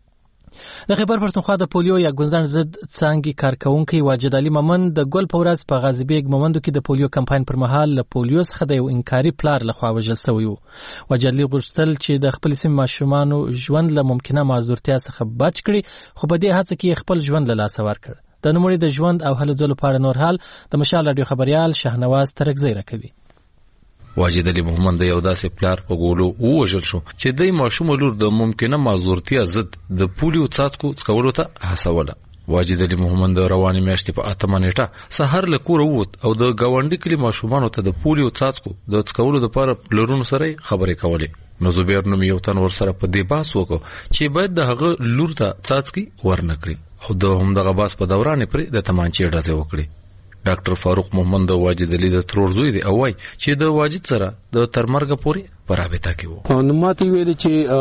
د خیبر پښتونخوا د پولیو یا ګونځان ضد څانګې کارکونکي واجد علي مومن د ګل په ورځ په غازي بیګ مومندو کې د پولیو کمپاین پر مهال له پولیو څخه د یو انکاري پلار لخوا وژل شوی و. واجد علي غوښتل چې د خپل سیمې ماشومانو ژوند له ممکنه معذورتیا څخه بچ کړي، خو په دې هڅه کې خپل ژوند له لاسه ورکړ. د نوموړي د ژوند او هلو ځلو په اړه نور حال د مشال رادیو خبريال شهنواز ترکزی راکوي. واجد علي محمد د یو داسې پلار په ګولو ووژل شو چې د ماشوم لور د ممکنه معذورتیا ضد د پولیو څاڅکو څکولو ته هڅوله. واجد علي محمد د رواني میاشتې په 8 نیټه سحر له کوره ووت او د گاونډي کلی ماشومانو ته د پولیو څاڅکو د څکولو لپاره پلرونو سره خبرې کولې. نو زبیر نوم یو تن ورسره په دې باس وکړو چې باید د هغه لور ته څاڅکي ورنکړي او د همدغه باس په دوران پرې د تمانچې ډزې وکړي. ډاکټر فاروق محمد د واجد علي د ترور زوی دی او وايي چې د واجد سره د ترمرګ پورې په رابطه کې وو. نو ماته ویل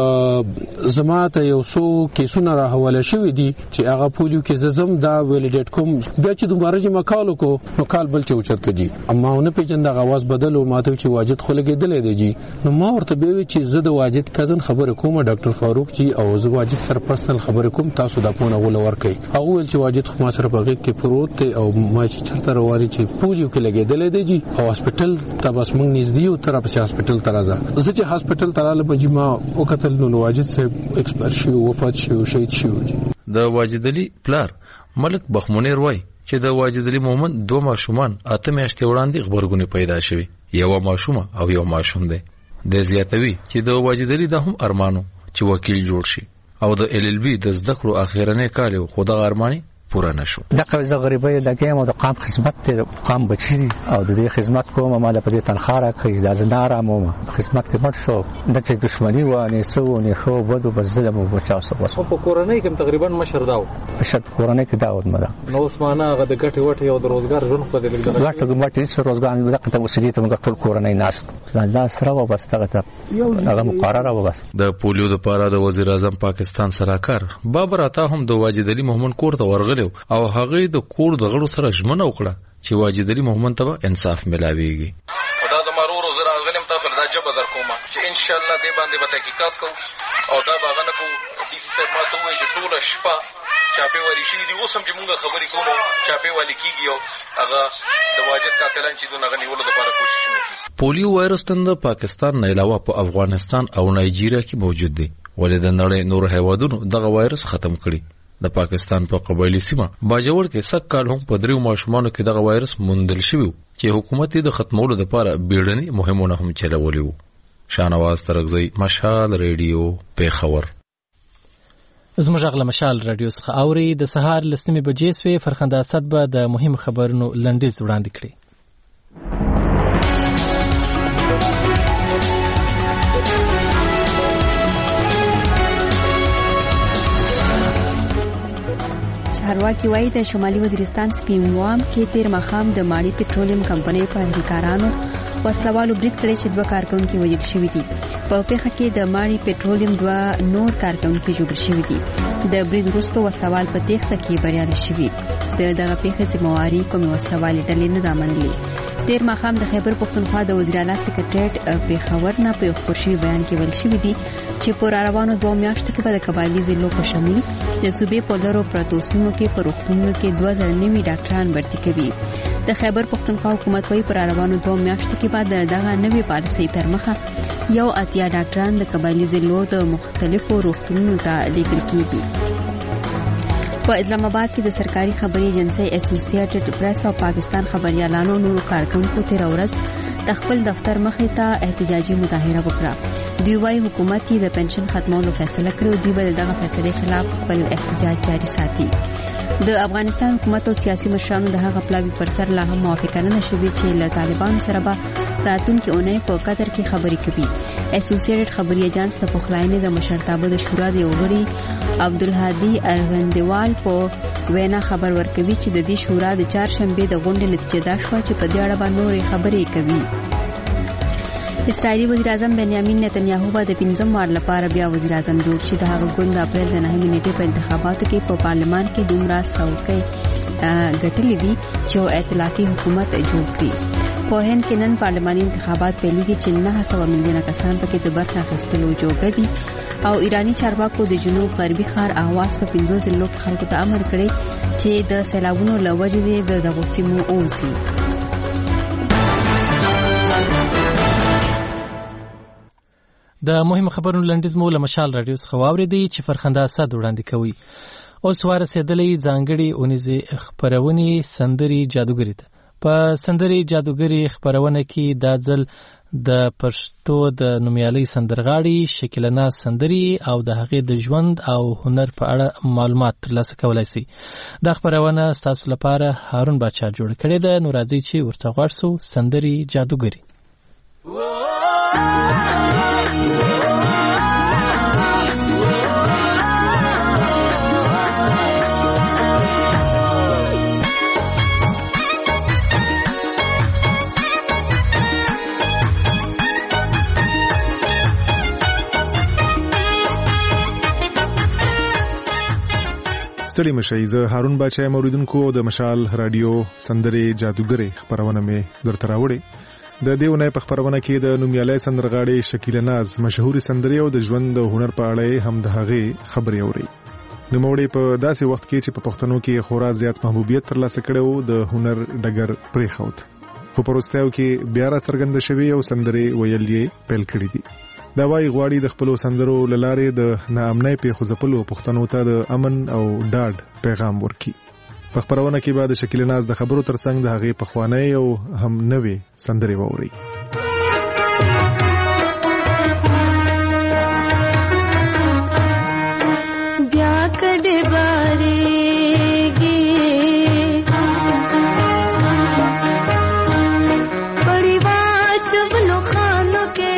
چې زماته یو څو کیسونه را حواله شوې دي چې هغه پولیو کې زم دا ویلیډیټ کوم بیا چې دومره چې مکالو کو نو کال بل چې اوچت کړي اما نه پیژند غواز بدل او ماته چې واجد خو لګیدلې دی جی. نو ما ورته به چې زه د واجد کزن خبره کوم ډاکټر فاروق جی او زه واجد سره پرسنل خبره کوم تاسو دا پونه ول ورکي. هغه ول چې واجد خو ما سره په غږ کې پروت دی او ما چې چرته رواري چې پولیو کې لګیدلې دی جی او هسپټل ته بس موږ نږدې یو طرف چې هسپټل ته راځه. زه چې هسپټل تراله بجې ما وکتل نو واجد صاحب ایکسپایر شو، وفات شو، شهید شو. د واجد علي پلار ملک بخمنیر وای چې د واجد علي مومن 2 ماشومان 8 میاشتې وړاندې خبرګونې پیدا شوي، یو ماشومه او یو ماشوم دی. د زیاتوي چې د واجد علي د هم ارمانو چې وکیل جوړ شي او د LLB د زده کړو اخیرنه کال خو د ارمانی پورا نشو. دغه زه غریبۍ لګیم او د قام خدمت ته قام بچی او د دې خدمت کوم ما د پدې تنخواه راکړي د زندار مو خدمت کې مټ شو د چې دښمنی و نه سو نه خو بده بس ظلم او بچاو سو بس په کورنۍ کې تقریبا مشر داو مشر کورنۍ کې داود مده نو عثمانه غد ګټي وټي او د روزګار ژوند په دې لګ غټ ګټي سره روزګار دغه ته وسیدي ته موږ ټول کورنۍ ناس الله سره و بس دغه هغه مقرره و بس. د پولیو د پاره د وزیر اعظم پاکستان سراکار بابر عطا هم د واجد علي محمد کور ته ورغلی او هغه د کور د غړو سره ژمنه وکړه چې واجد علي محمد ته انصاف ملاويږي. دا د مرور زرا غنیم تاسو دا جبه در کومه چې ان شاء الله دې باندې به تحقیقات کوو او دا باغنه کو ډي سي صاحب ماته وایي چې ټول شپه چاپی والی شي دي اوس هم چې موږ خبرې کوو چاپی والی کیږي او هغه د واجد قاتلان چې دغه نیولو لپاره کوشش کوي. پولیو وایرس د پاکستان نه علاوه په افغانستان او نایجیریا کې موجود دی ولې د نړۍ نور هیوادونو دغه وایرس ختم کړي. د پاکستان په قبایلی سیمه باجوړ کې سک کال هم په 3 ماشومانو کې دغه وایرس موندل شوی چې حکومت یې د ختمولو لپاره بیړني مهمونه هم چلولې وو. شانواز ترغزی مشال ریډیو پیښور. زموږ غږ له مشال رادیو څخه اوري. د سهار لسمې بجې سوې. فرخنده اسد به د مهم خبرونو لنډیز وړاندې کړي. چارواکي وایي د شمالي وزیرستان سپینوام کې تیر ماښام د ماړی پټرولیم کمپنۍ په اهلکارانو وسلوالو برید کړی چې 2 کارکونکي وژل شوي دي. په پیښه کې د ماړی پټرولیم 2 نور کارکونکي ژوبل شوي دي. د برید وروسته وسلوال په تېښته کې بریالي شوي. دغه پیښې ذمہواري کومې وسلوالې ډلې نه ده منلې. تیر ماښام د خیبر پښتونخوا د وزیر اعلی سکریټریټ پیښور نه په خپل شوی بیان کې ویل شوی دی چې پر روانو 2 میاشتو کې په قبایلی ضلعو په شمول د صوبې په لرو پرتو سیمو کې په روغتونونو کې 2009 ډاکټران برتي کوي. د خیبر پښتونخوا حکومت وايي پر روانو 2 میاشتو کې بعد دغه نوې پالیسۍ تر مخه 80 ډاکټران د قبایلی ضلعو د مختلفو روغتونونو ته لیږل کیږي. په اسلام آباد کې د سرکاري خبري ایجنسی اسوسییټډ پریس او پاکستان خبريالانو نورو کارکونکو تیر ورځ د خپل دفتر مخې ته احتجاجي مظاهره وکړه. دوی وايي حکومت یې د پنشن ختمولو فیصله کړې او دوی به دغه فیصله خلاف خپل احتجاج جاري ساتي. د افغانستان حکومت او سیاسي مشرانو د هغه پلاوی پر سر لا هم موافقه نه شوې چې له طالبانو سره به راتلونکي اونۍ په قطر کې خبرې کوي. اسوسییټډ خبري ایجنس د پخلاینې د مشرتابه د شورا د یوغړي عبدالهادي ارغندوال په وینا خبر ورکوي چې د دې شورا د 4 شنبه د غونډې نتیجه دا شوه چې په دې اړه باندې نورې خبرې کوي. اسرائیلي وزیر اعظم بنیامین نتنیاهو به د 5م وار لپاره بیا وزیر اعظم جوړ شي. د هغه ګوند د اپریل د 9 نیټې په انتخاباتو کې په پارلمان کې دومره څوکۍ ګټلې دي چې ائتلافي حکومت جوړ کړي. په هند کې نن پارلماني انتخابات پیلېږي چې 900 میلیونه کسان پکې د برخه اخیستلو جوګه دي او ایرانی چارواکو د جنوب غربي ښار اهواز په 50 ضلعو کې خلکو ته امر کړی چې د سیلابونو له وجې د دغو سیمو اوسي. د مهم خبرونو لنډیز مو له مشال رادیو څخه واورېدی چې فرخنده اسد وړاندې کوي. اوس ورسېدلې ځانګړي اونیزې خبرونې سندري جادوګری ته. په سندري جادوګری خبرونه کې دا ځل د پښتو د نومیالي سندرغاړي شکیلنا سندري او د هغې د ژوند او هنر په اړه معلومات ترلاسه کولای شي. دا خبرونه تاسو لپاره هارون بچا جوړ کړی ده. نو راځي چې ورته غواړ سو سندري جادوګری. ستړي مشئ. زه هارون بچا موریدونکو د مشال رادیو سندري جادوګری خبرونه مې درته راوړې. د دې ونې په خبرونه کې د نومیالي سندرغاړي شکیل ناز مشهوري سندري او د ژوند او هنر په اړه هم د هغې خبرې اوري. نوموړي په داسې وخت کې چې په پښتنو کې خورا زیات محبوبیت ترلاسه کړو د هنر ډګر پریښود، خو په وروستیو کې بیا را څرګند شوی او سندري ویل یې پیل کړی دي. دا وايي غواړي د خپل سندرو لاره د ناامنۍ په خوځپلو پښتنو ته د امن او ډاډ پیغام ورکړي. په خبرونه کې بعد شکیل ناز د خبرو ترڅنګ د هغې پخوانی او هم نوې سندري ووري. بیا کډې بارېږي پړی واچولو خانو کې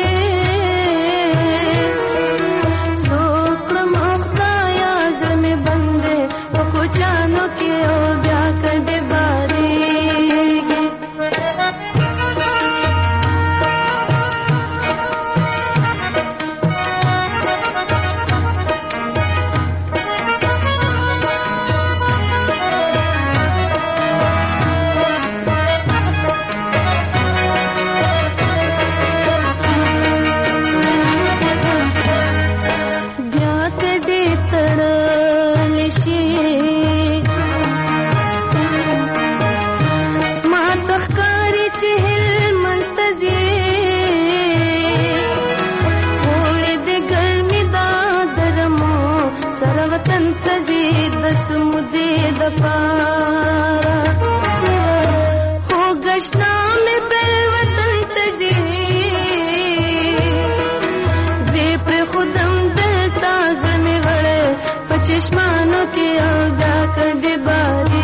के आगा कदे बारी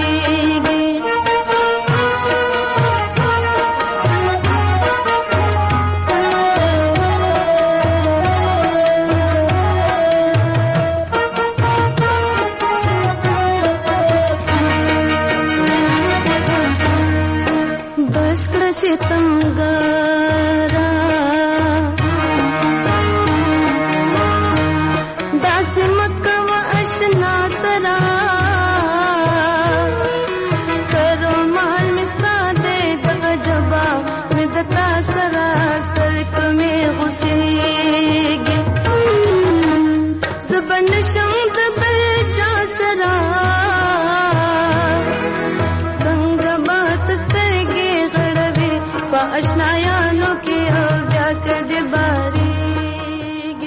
सितमगारा दास मक्का व अशना सरा सरो माल मिस्ता दे दगा जबा मिदता सरा सरक में गुसेगे सबन शमद बलचा सरा संग बात सरगे आशनायानो کې او بیا کده باریږي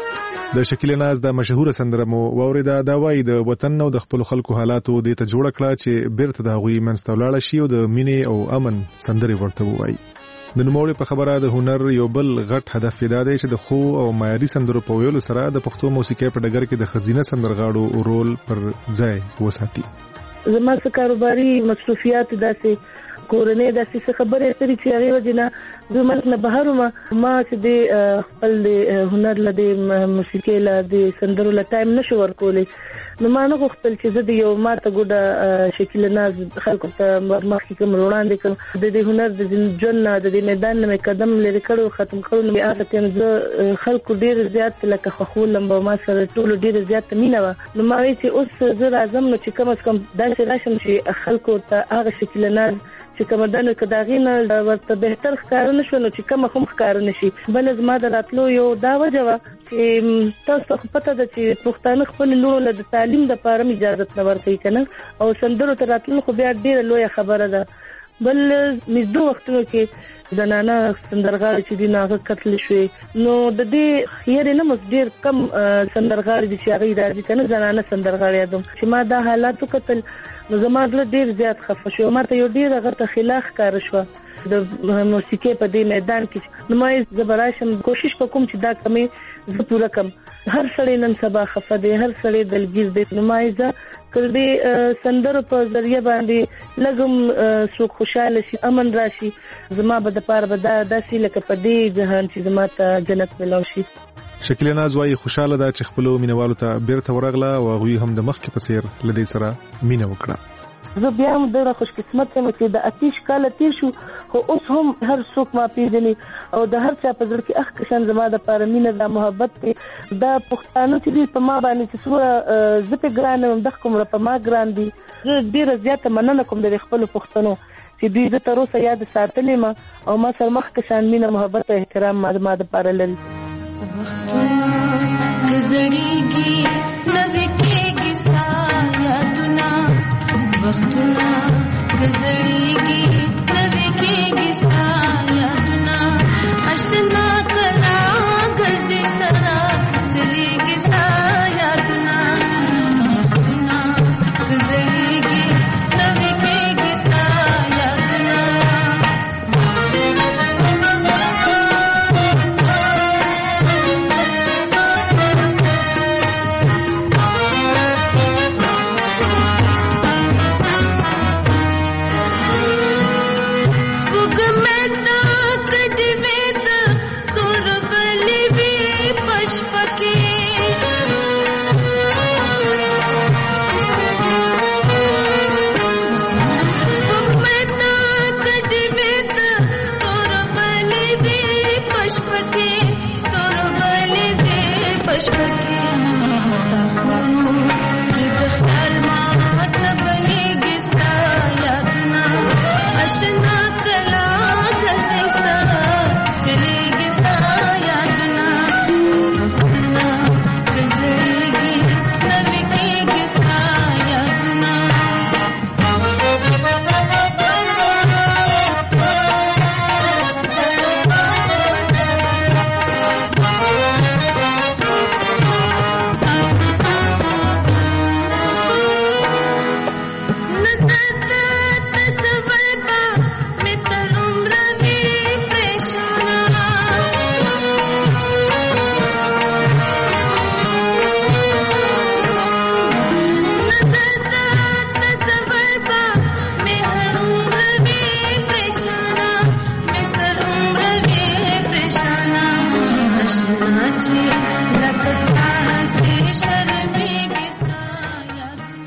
د شکیل ناز د مشهور سندره مو واوریدا دا وای د وطن نو د خپل خلکو حالاتو د ته جوړ کړه چې بیرته د غوي منستولاله شي او د مینې او امن سندره ورته وای د نوموړي په خبره د هنر یو بل غټ هدف دا دی چې د خو او معیاري سندرو په ویلو سره د پښتو موسیقي په ډګر کې د خزینه سندرغاړو رول پر ځای وساتي. زما کاروباري مصروفیات داسې کورنۍ داسې خبرې ستري چې هغه وجنه د ملک نه بهر ما چې د خپل هنر لدی موسیقي لدی سندرو له ټایم نشو ورکولې نو ما نه خپل چې زه د یو ماته ګوډه شکل ناز خلکو ته مخکې کوم وړاندې کوم د هنر د جن د میدان نه قدم لري کړو ختم کړو نو هغه ته خلکو ډیر زیات لکه خو لمبه ما سره ټول ډیر زیات مینه و نو ما وی چې اوس زه راځم نو چې کوم کم داسې راشم چې خلکو ته هغه شکل ناز چې کوم دنه کداغینه ورته بهتر ښکار نشو نو چې کوم هم ښکار نشي بل زما د راتلو یو دا وجه چې تاسو پته ده چې پښتانه خپل لور له تعلیم د پاره اجازه نه ورکوي کنه او سندرو ته راتلو خو بیا ډیره لوی خبره ده بل مزدو وختونو کې زنانه سندرغاړي چې دی ناغه قتل شوی نو د دې خیر نه مس ډیر کم سندرغاړي چې هغه راځي کنه زنانه سندرغاړي ادم چې ما دا حالات قتل نو زما ډیر زیات خفه شو ما ته یو ډیر غته خلاف کار شو د موسیقي په دې میدان کې نو ما زبراشم کوشش وکم چې دا کمی زه پوره کم هر سړی نن سبا خفه دی هر سړی دلګیر دی نو ما کله سندرو په ذریعہ باندې لګم سو خوشاله شي امن راشي زما به د پاره به داسې لکه په دې جهان چې زما ته جنت ملو شي. شکل ناز وايي خوشاله ده چې خپل مینوالو ته بیرته ورغله او غوي هم د مخکې په څیر لدی سره مینه وکړه. زه بیا هم ډېره خوش قسمت یم چې د اتیش کال تیر شو خو اوس هم هر څوک ما پیژني او د هر چا په زړه کې کشان زما د پاره مینه د محبت دا پښتانه چې په ما باندې چې سوره زپه ګران د کوم په ما ګران دي ډېر زیاته مننه کوم د خپل پښتنو چې دوی د تر اوسه یاد ساتلې ما او ما سره مخ کشان مینه محبت او احترام ما د پاره لل گزړیږي نوې کېږي ستایا دنا وختونه گزړیږي نوې کېږي ستایا دنا آشنا کلا ګرځي سره چلیږي ستایا دنا وختونه گزړیږي نوې کېږي ستایا دنا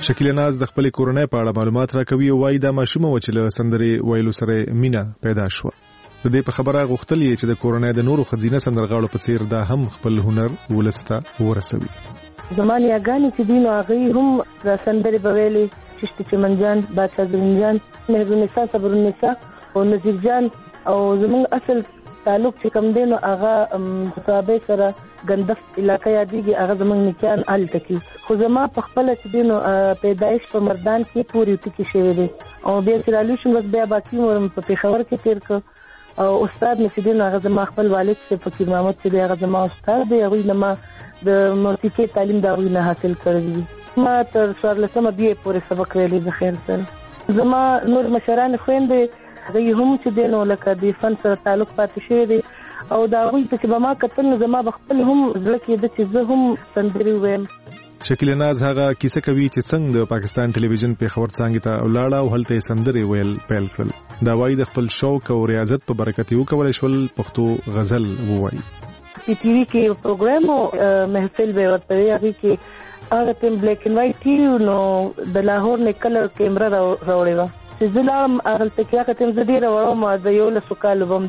شکیله ناز د خپل کورنۍ په اړه معلومات راکوي او وايي دا ماشومه و چې له سندرې ویلو سره مینا پیدا شو. د دې په خبره غوښتل چې د کورنۍ د نورو خزینه سندرغاړو په څیر دا هم خپل هنر ولسته ورسوي. زمان یاګانې چې دین او هغه هم د سندرې په ویلي چشتي چمنجان، بادشاه زرنجان، مهرونیسا، صبرونیسا او نذیر جان او زمونږ اصل تعلق چې کوم دی نو هغه صحابه سره غندف علاقې یادېږي، هغه زمونږ نکان هلته کې. خو زما په خپل چې دی نو پیدایش په مردان کې پوری ټکی شوی دی او بیا سرالو شم بیا باقي مور په پېښور کې تیر کړ او استاد مې چې دی نو هغه زما خپل والد چې فقیر محمد چې دی هغه زما استاد دی. هغه لما د موسیقي تعلیم دا غوښنه حاصل کړی. ما تر 14مه بي پورې سبق ویلي د خیر سره. زما نور مشران خويندې هغه هم چې دین او لکه د فن سره تعلق پاتې شوی دی او دا غوي چې به ما کتل زما بخپل هم ځل کې د چې زه هم سندري ویم. شکیله ناز هغه کیسه کوي چې څنګه د پاکستان ټلویزیون په خبر څنګه ته ولاړه او هلته سندري ویل پیل کړل. دا وايي د خپل شوق او ریاضت په برکت یو کولای شول پښتو غزل ووایي. ټي وي کې پروګرام او محفل به ورته هغه کې هغه تم بلیک اینڈ وایټ ټي وي نو د لاهور نه کلر کیمرا راوړی و چې زلام هغه ته کې تم زدي راوړم د یو له سکال وم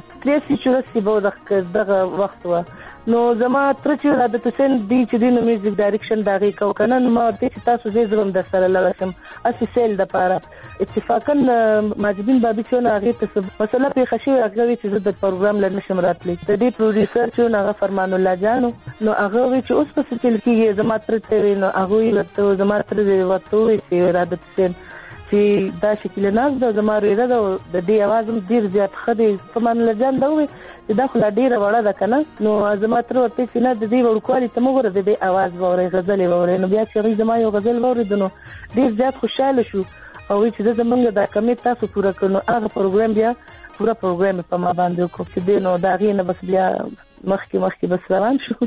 384 به دغه وخت و نو زما تر چې عادت حسین دی چې د میوزیک ډایرکشن داغي کو کنه نو ما د تاسو زه زوم در سره لږم اسی سیل د پاره اتفاقا ماجبین بابي چې هغه ته مسله په خشي هغه چې د پروګرام لنه شمراتلی د دې پروډوسر چې هغه فرمان الله جانو نو هغه چې اوس په سټیل کې زما تر ته نو هغه ورته زما تر ورته چې عادت حسین چې دا شکیله ناز د زمارو اراده د دې आवाज هم ډیر زیات خدي فرمان الله جان دا وي چې دا خو لا ډیره وړه ده کنه نو زما تر ورته چې نه د دې ورکوالي ته موږ د دې आवाज ووري غزل ووري نو بیا چې زما یو غزل ووري نو ډیر زیات خوشاله شو او چې زمونږ د کمیټ تاسو پوره کړو هغه پروګرام بیا پورا پروګرام په ما باندې وکړ چې دینو دا غینه بس بیا مخکې بس روان شو.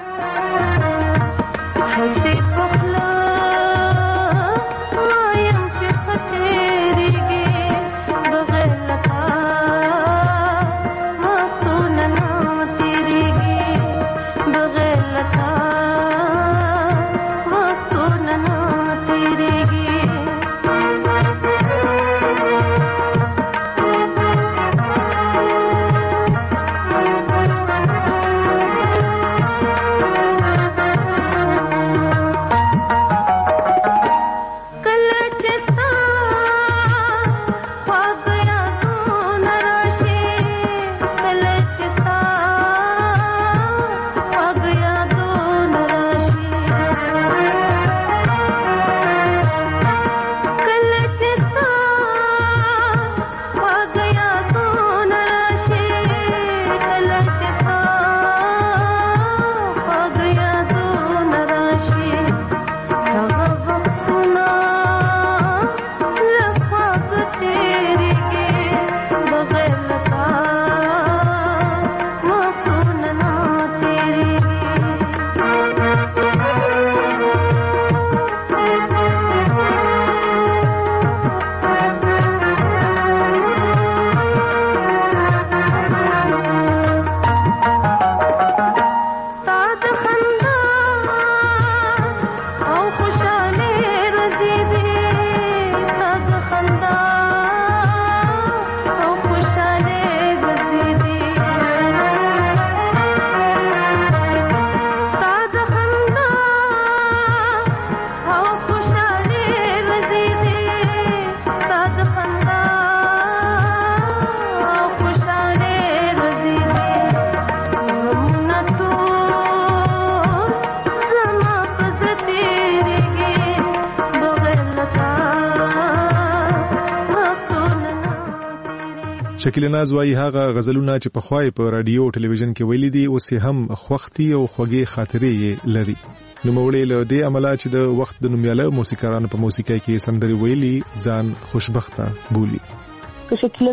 شکیله ناز وايي هغه غزلونه چې په خوای په رادیو او ټلویزیون کې ویلي دي اوس هم خوختي او خوږې خاطرې لري. نو مولې له دې عمله چې د وخت د نومیاله موسیقارانو په موسیقۍ کې سندري ویلي ځان خوشبخته بولي. شکیله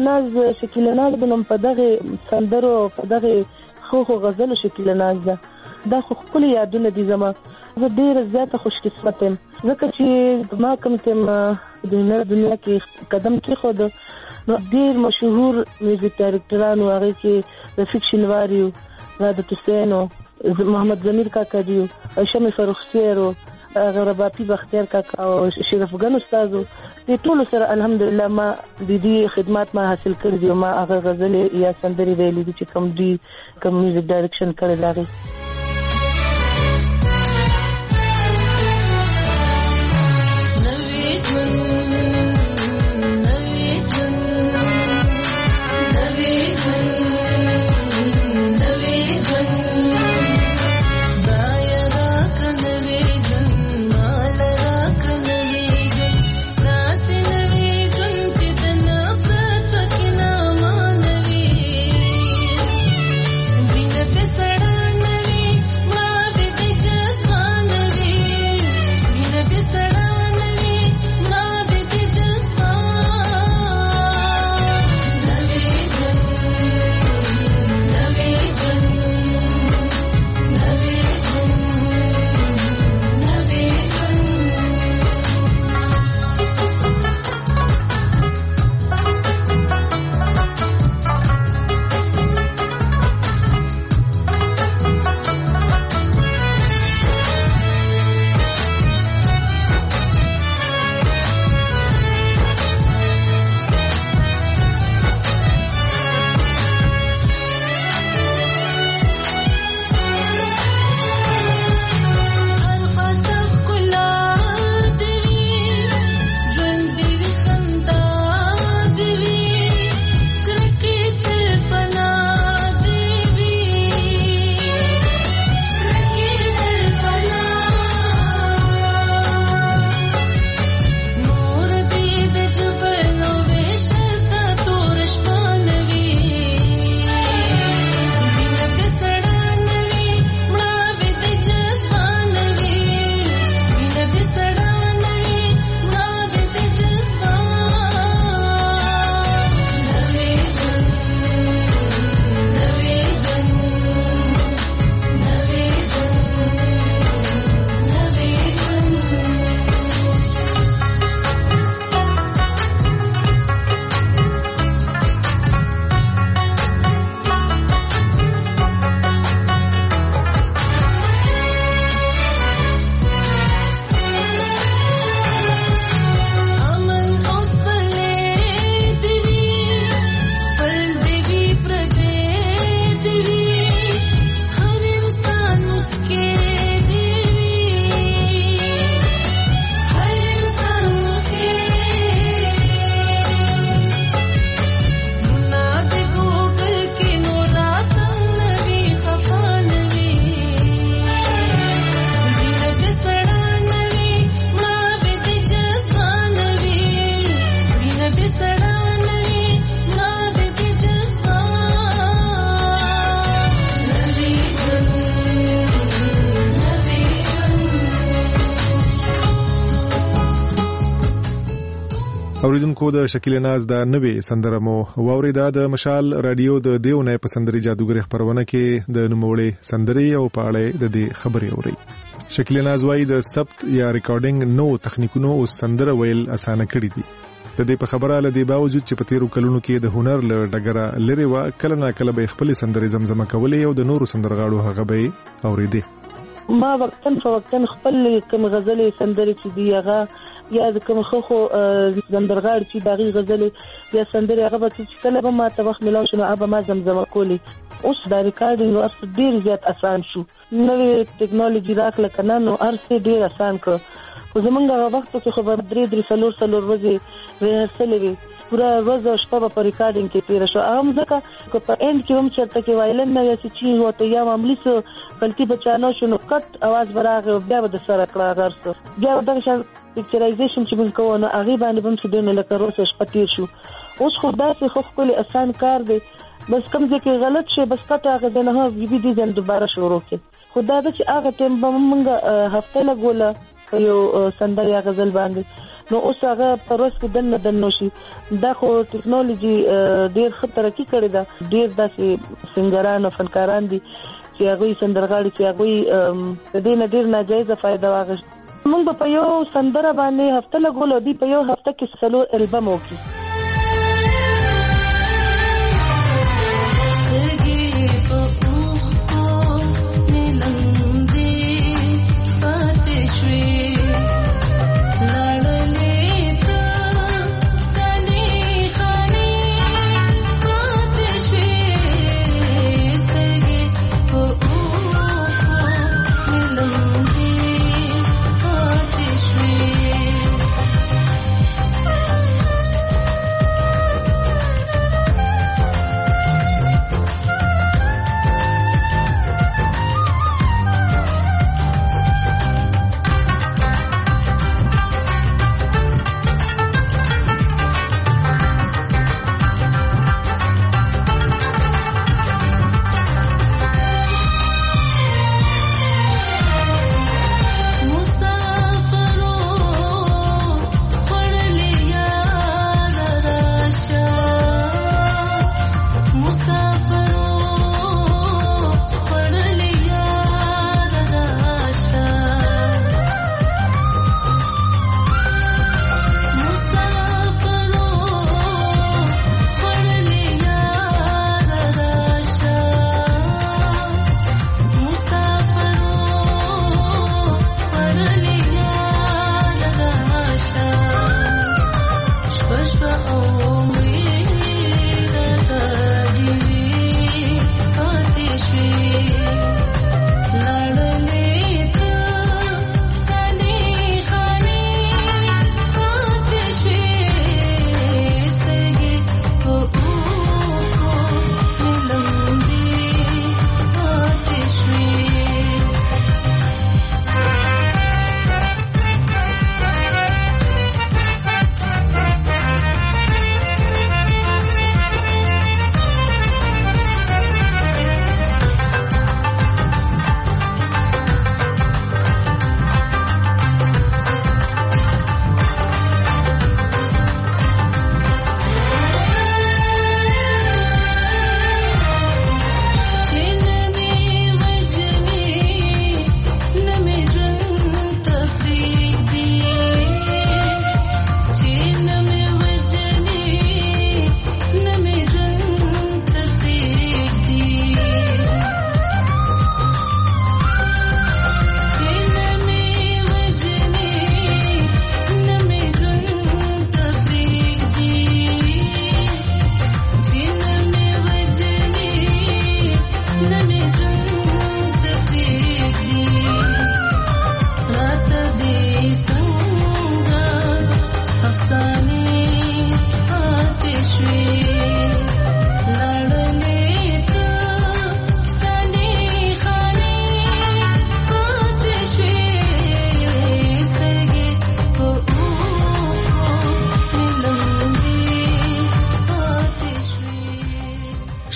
ناز بنم په دغه سندرو په دغه خو غزل شکیله ناز دا خو خپل یادونه دي زما زه ډیره زیاته خوش قسمت یم ځکه چې ما کوم تم د دنیا کې قدم کې خود نو ډیر مشهور میوزیک ډایرکټرانو هغه کې رفیق شینواری، رادت حسین، محمد ضمیر کاکا دی، شمع فرخزیرو، رباپي بختیار کاکا او شریف ګن استادو د ټول سره الحمدلله ما د دې خدمات ما حاصل کړې دي. ما هغه غزلې یا سندري ویلې دي چې کوم میوزیک ډایرکشن کړی دی. اوریدونکو د شکیل ناز د نوې سندره مو واوریدا. د مشال رادیو د دیونه په سندري جادوګر خبرونه کې د نوموړې سندري او پاړې د دې خبري اوري. شکیل ناز وايي د ثبت یا ریکارډینګ نو تخنیکونو او سندره ویل اسانه کړی دي. د دې په خبره لدی باوجود چې په تیرو کلونو کې د هنر له ډګره لري وا کله نا کله به خپل سندري زمزمه کولې او د نورو سندرغاړو هغه به اوریدي. ما وقتن خپل کوم غزلې سندري چې دی هغه یا د کوم خو زندرغاړ چې داغي غزلې یا سندري هغه به چې کله به ما ته وخت ملو شنو هغه ما زمزمه کولی. اوس دا ریکارډینګ ورته ډیر زیات آسان شو. نوې ټیکنالوژي راغله کنه نو ارسه ډیر آسان کړ. خو زمونږ هغه وخت کې خبر درې څلور ورځې ریهرسل وی پورا ورځ او شپه په ریکارډینګ کې تیر شو. هم ځکه په اند کې هم چرته کې وایلن نه یا چې وته یا معمولی څه غلطي بچانو شنو کټ आवाज براغه بیا به د سره کړه غرسو بیا د پکچرایزیشن چې موږ کوو نو هغه باندې هم څه دونه لکه روسه شپه تیر شو. اوس خو داسې خو خپل آسان کار دی بس کوم ځکه غلط شي بس کټ هغه نه وی دي ځل دوباره شروع کړي. خدا د چې هغه ټیم به موږ هفته لګوله یو سندري غزل باندې نو اوس هغه پروس کې دنه شي. دا خو ټیکنالوژي ډیر خطر کې کړی دا ډیر داسې سنگران او فنکاران دي چې هغه سندرغاړي چې هغه د دې ډیر ناجایزه فائدہ واغښت. موږ په یو سندره باندې هفته لګول دی په یو هفته کې سلو البم وکړي. Sweet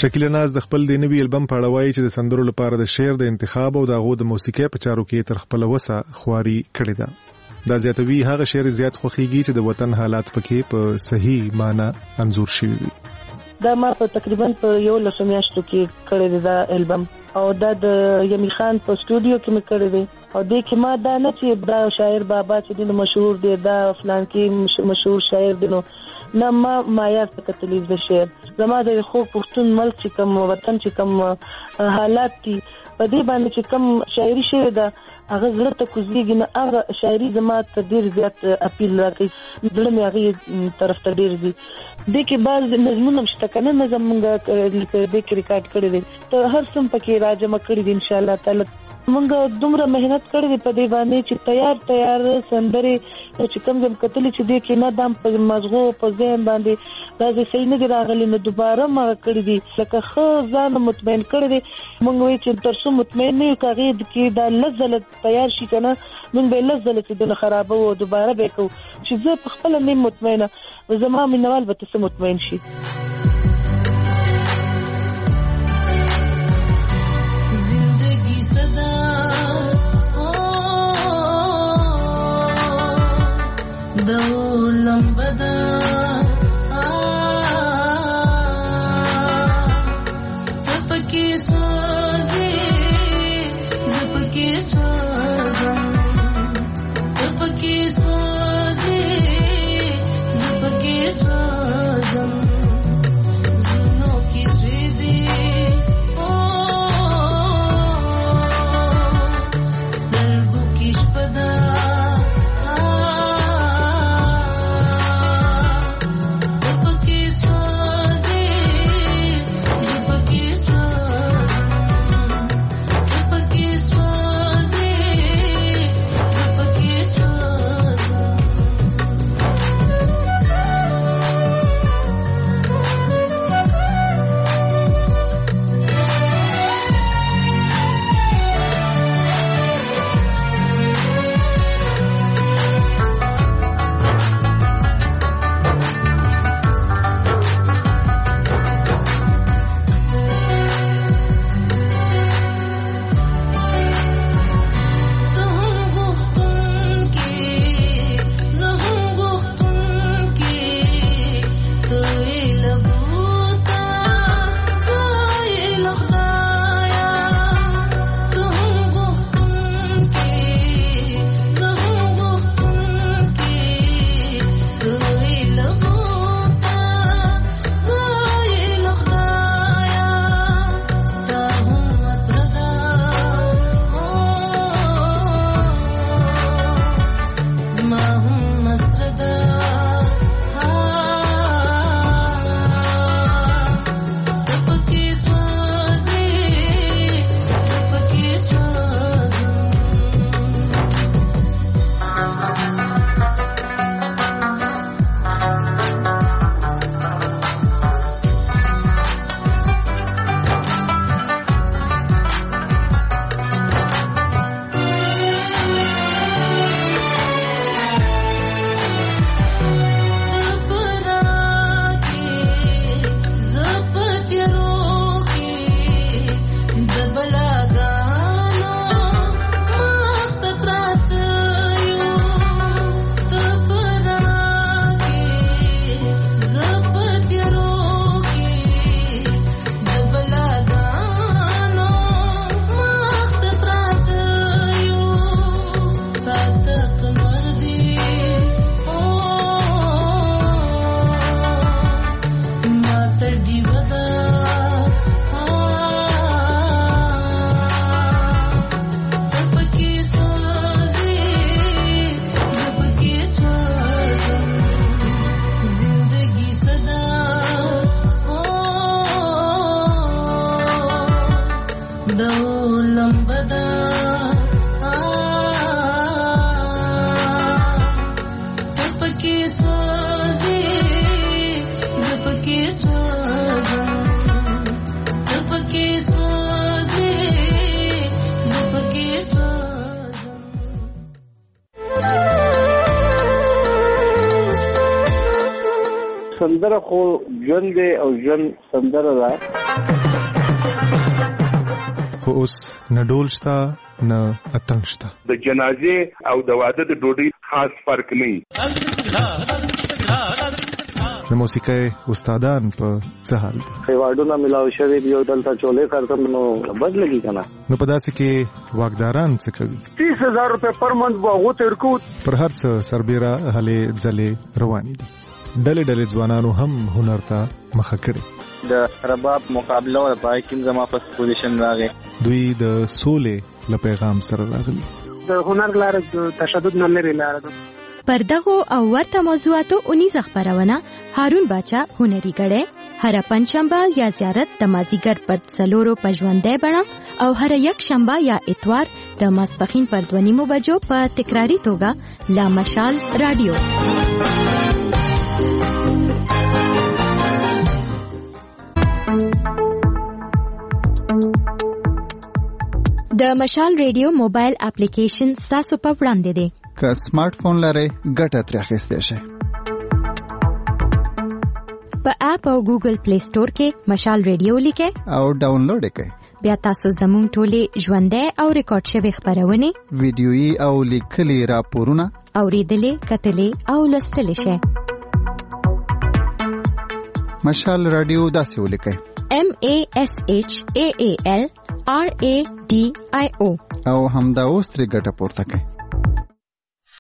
شکیل ناز د خپل د نوي البم په اړه وایي چې د سندرو لپاره د شعر د انتخاب او د هغو د موسیقۍ په چارو کې تر خپل وسه خواري کړې ده. دا زیاتوي هغه شعر زیات خوښیږي چې د وطن حالات پکې په صحیح معنی انځور شوي وي. دا ما په تقریبا په 11 میاشتو کې کړی دی دا البم او دا د یمی خان په سټوډیو کې مې کړی دی او دې کې ما دا نه چې دا شاعر بابا چې دی مشهور دی دا فلان کې مشهور شاعر دی نو نه ما معیار څه کتلی د شعر زما د خو پښتون ملک چې کوم وطن چې کوم حالات دي په دې باندې چې کوم شاعري شوی دا هغه زړه ته کوزيږي نه هغه شاعري زما ته ډیر زیات اپیل راکړي زړه مې هغه طرف ته ډیر دي د کې بعض نظمونه مشته کنه نظم موږ د کې ریکارډ کړی دي ته هر څوم پکې راجمه کړی دي ان شاء الله تعالی موږ دومره مهنت کړې دي په دې باندې چې تیار سندري چې کوم ځم کتلې چې دې کې نه دام په مزغو په ذهن باندې دا صحیح نه دی راغلی نو دوباره ما کړې دي لکه خو ځان مطمئن کړې دي موږ وی چې تر څو مطمئن نه کېږي کې دا لزله تیار شي کنه موږ به لزله چې د خراب او دوباره به کو چې زه په خپل نه مطمئنه زما منوال به تاسو مطمئن شي. سندره خو ژوند دی او ژوند سندره ده. خو اوس نه ډول شته نه اتڼ شته. د جنازې او د واده د ډوډۍ خاص فرق نه وي. د موسیقۍ استادان په څه حال دي؟ خیواډونه ملاو شوي دي او دلته چولې کارتم نو بد لګي کنه. نو په داسې کې واکداران څه کوي؟ 30,000 روپے پر منث باغو ته ورکو. پر هر څه سربېره هلې ځلې روانې دي. ډلې ډلې ځوانانو هم هنر ته مخه کړې. د رباب مقابله او پای کې زما په پوزیشن راغی. دوی د سولې له پیغام سره راغلي. د هنر لار د تشدد نه لري لار ده. پر دغه او ورته موضوعاتو اونیز خبرونه هارون باچا هنري غړې هر پنځشنبه یا زیارت د مازیګر پر څلورو پژوندې بڼه او هر یک شنبه یا اتوار د ماسپخین پر 2:30 بجو په تکراری توګه لا مشال رادیو. د مشال ریډیو موبایل اپلیکیشن تاسو په وړاندې دی. که سمارټ فون لرئ ګټه ترې اخیستی شئ. په اپ او ګوګل پلی سٹور کې مشال ریډیو لیکئ او ډاونلوډ یې کړئ. بیا تاسو زموږ ټولې ژوندۍ او ریکارډ شوې خبرونه، ویډیويي او لیکلي راپورونه اوریدلې، کتلې او لوستلې شئ. مشال رادیو داسې ولیکئ: MASHAAL RADIO او همدا اوس ترې ګټه پورته کړئ.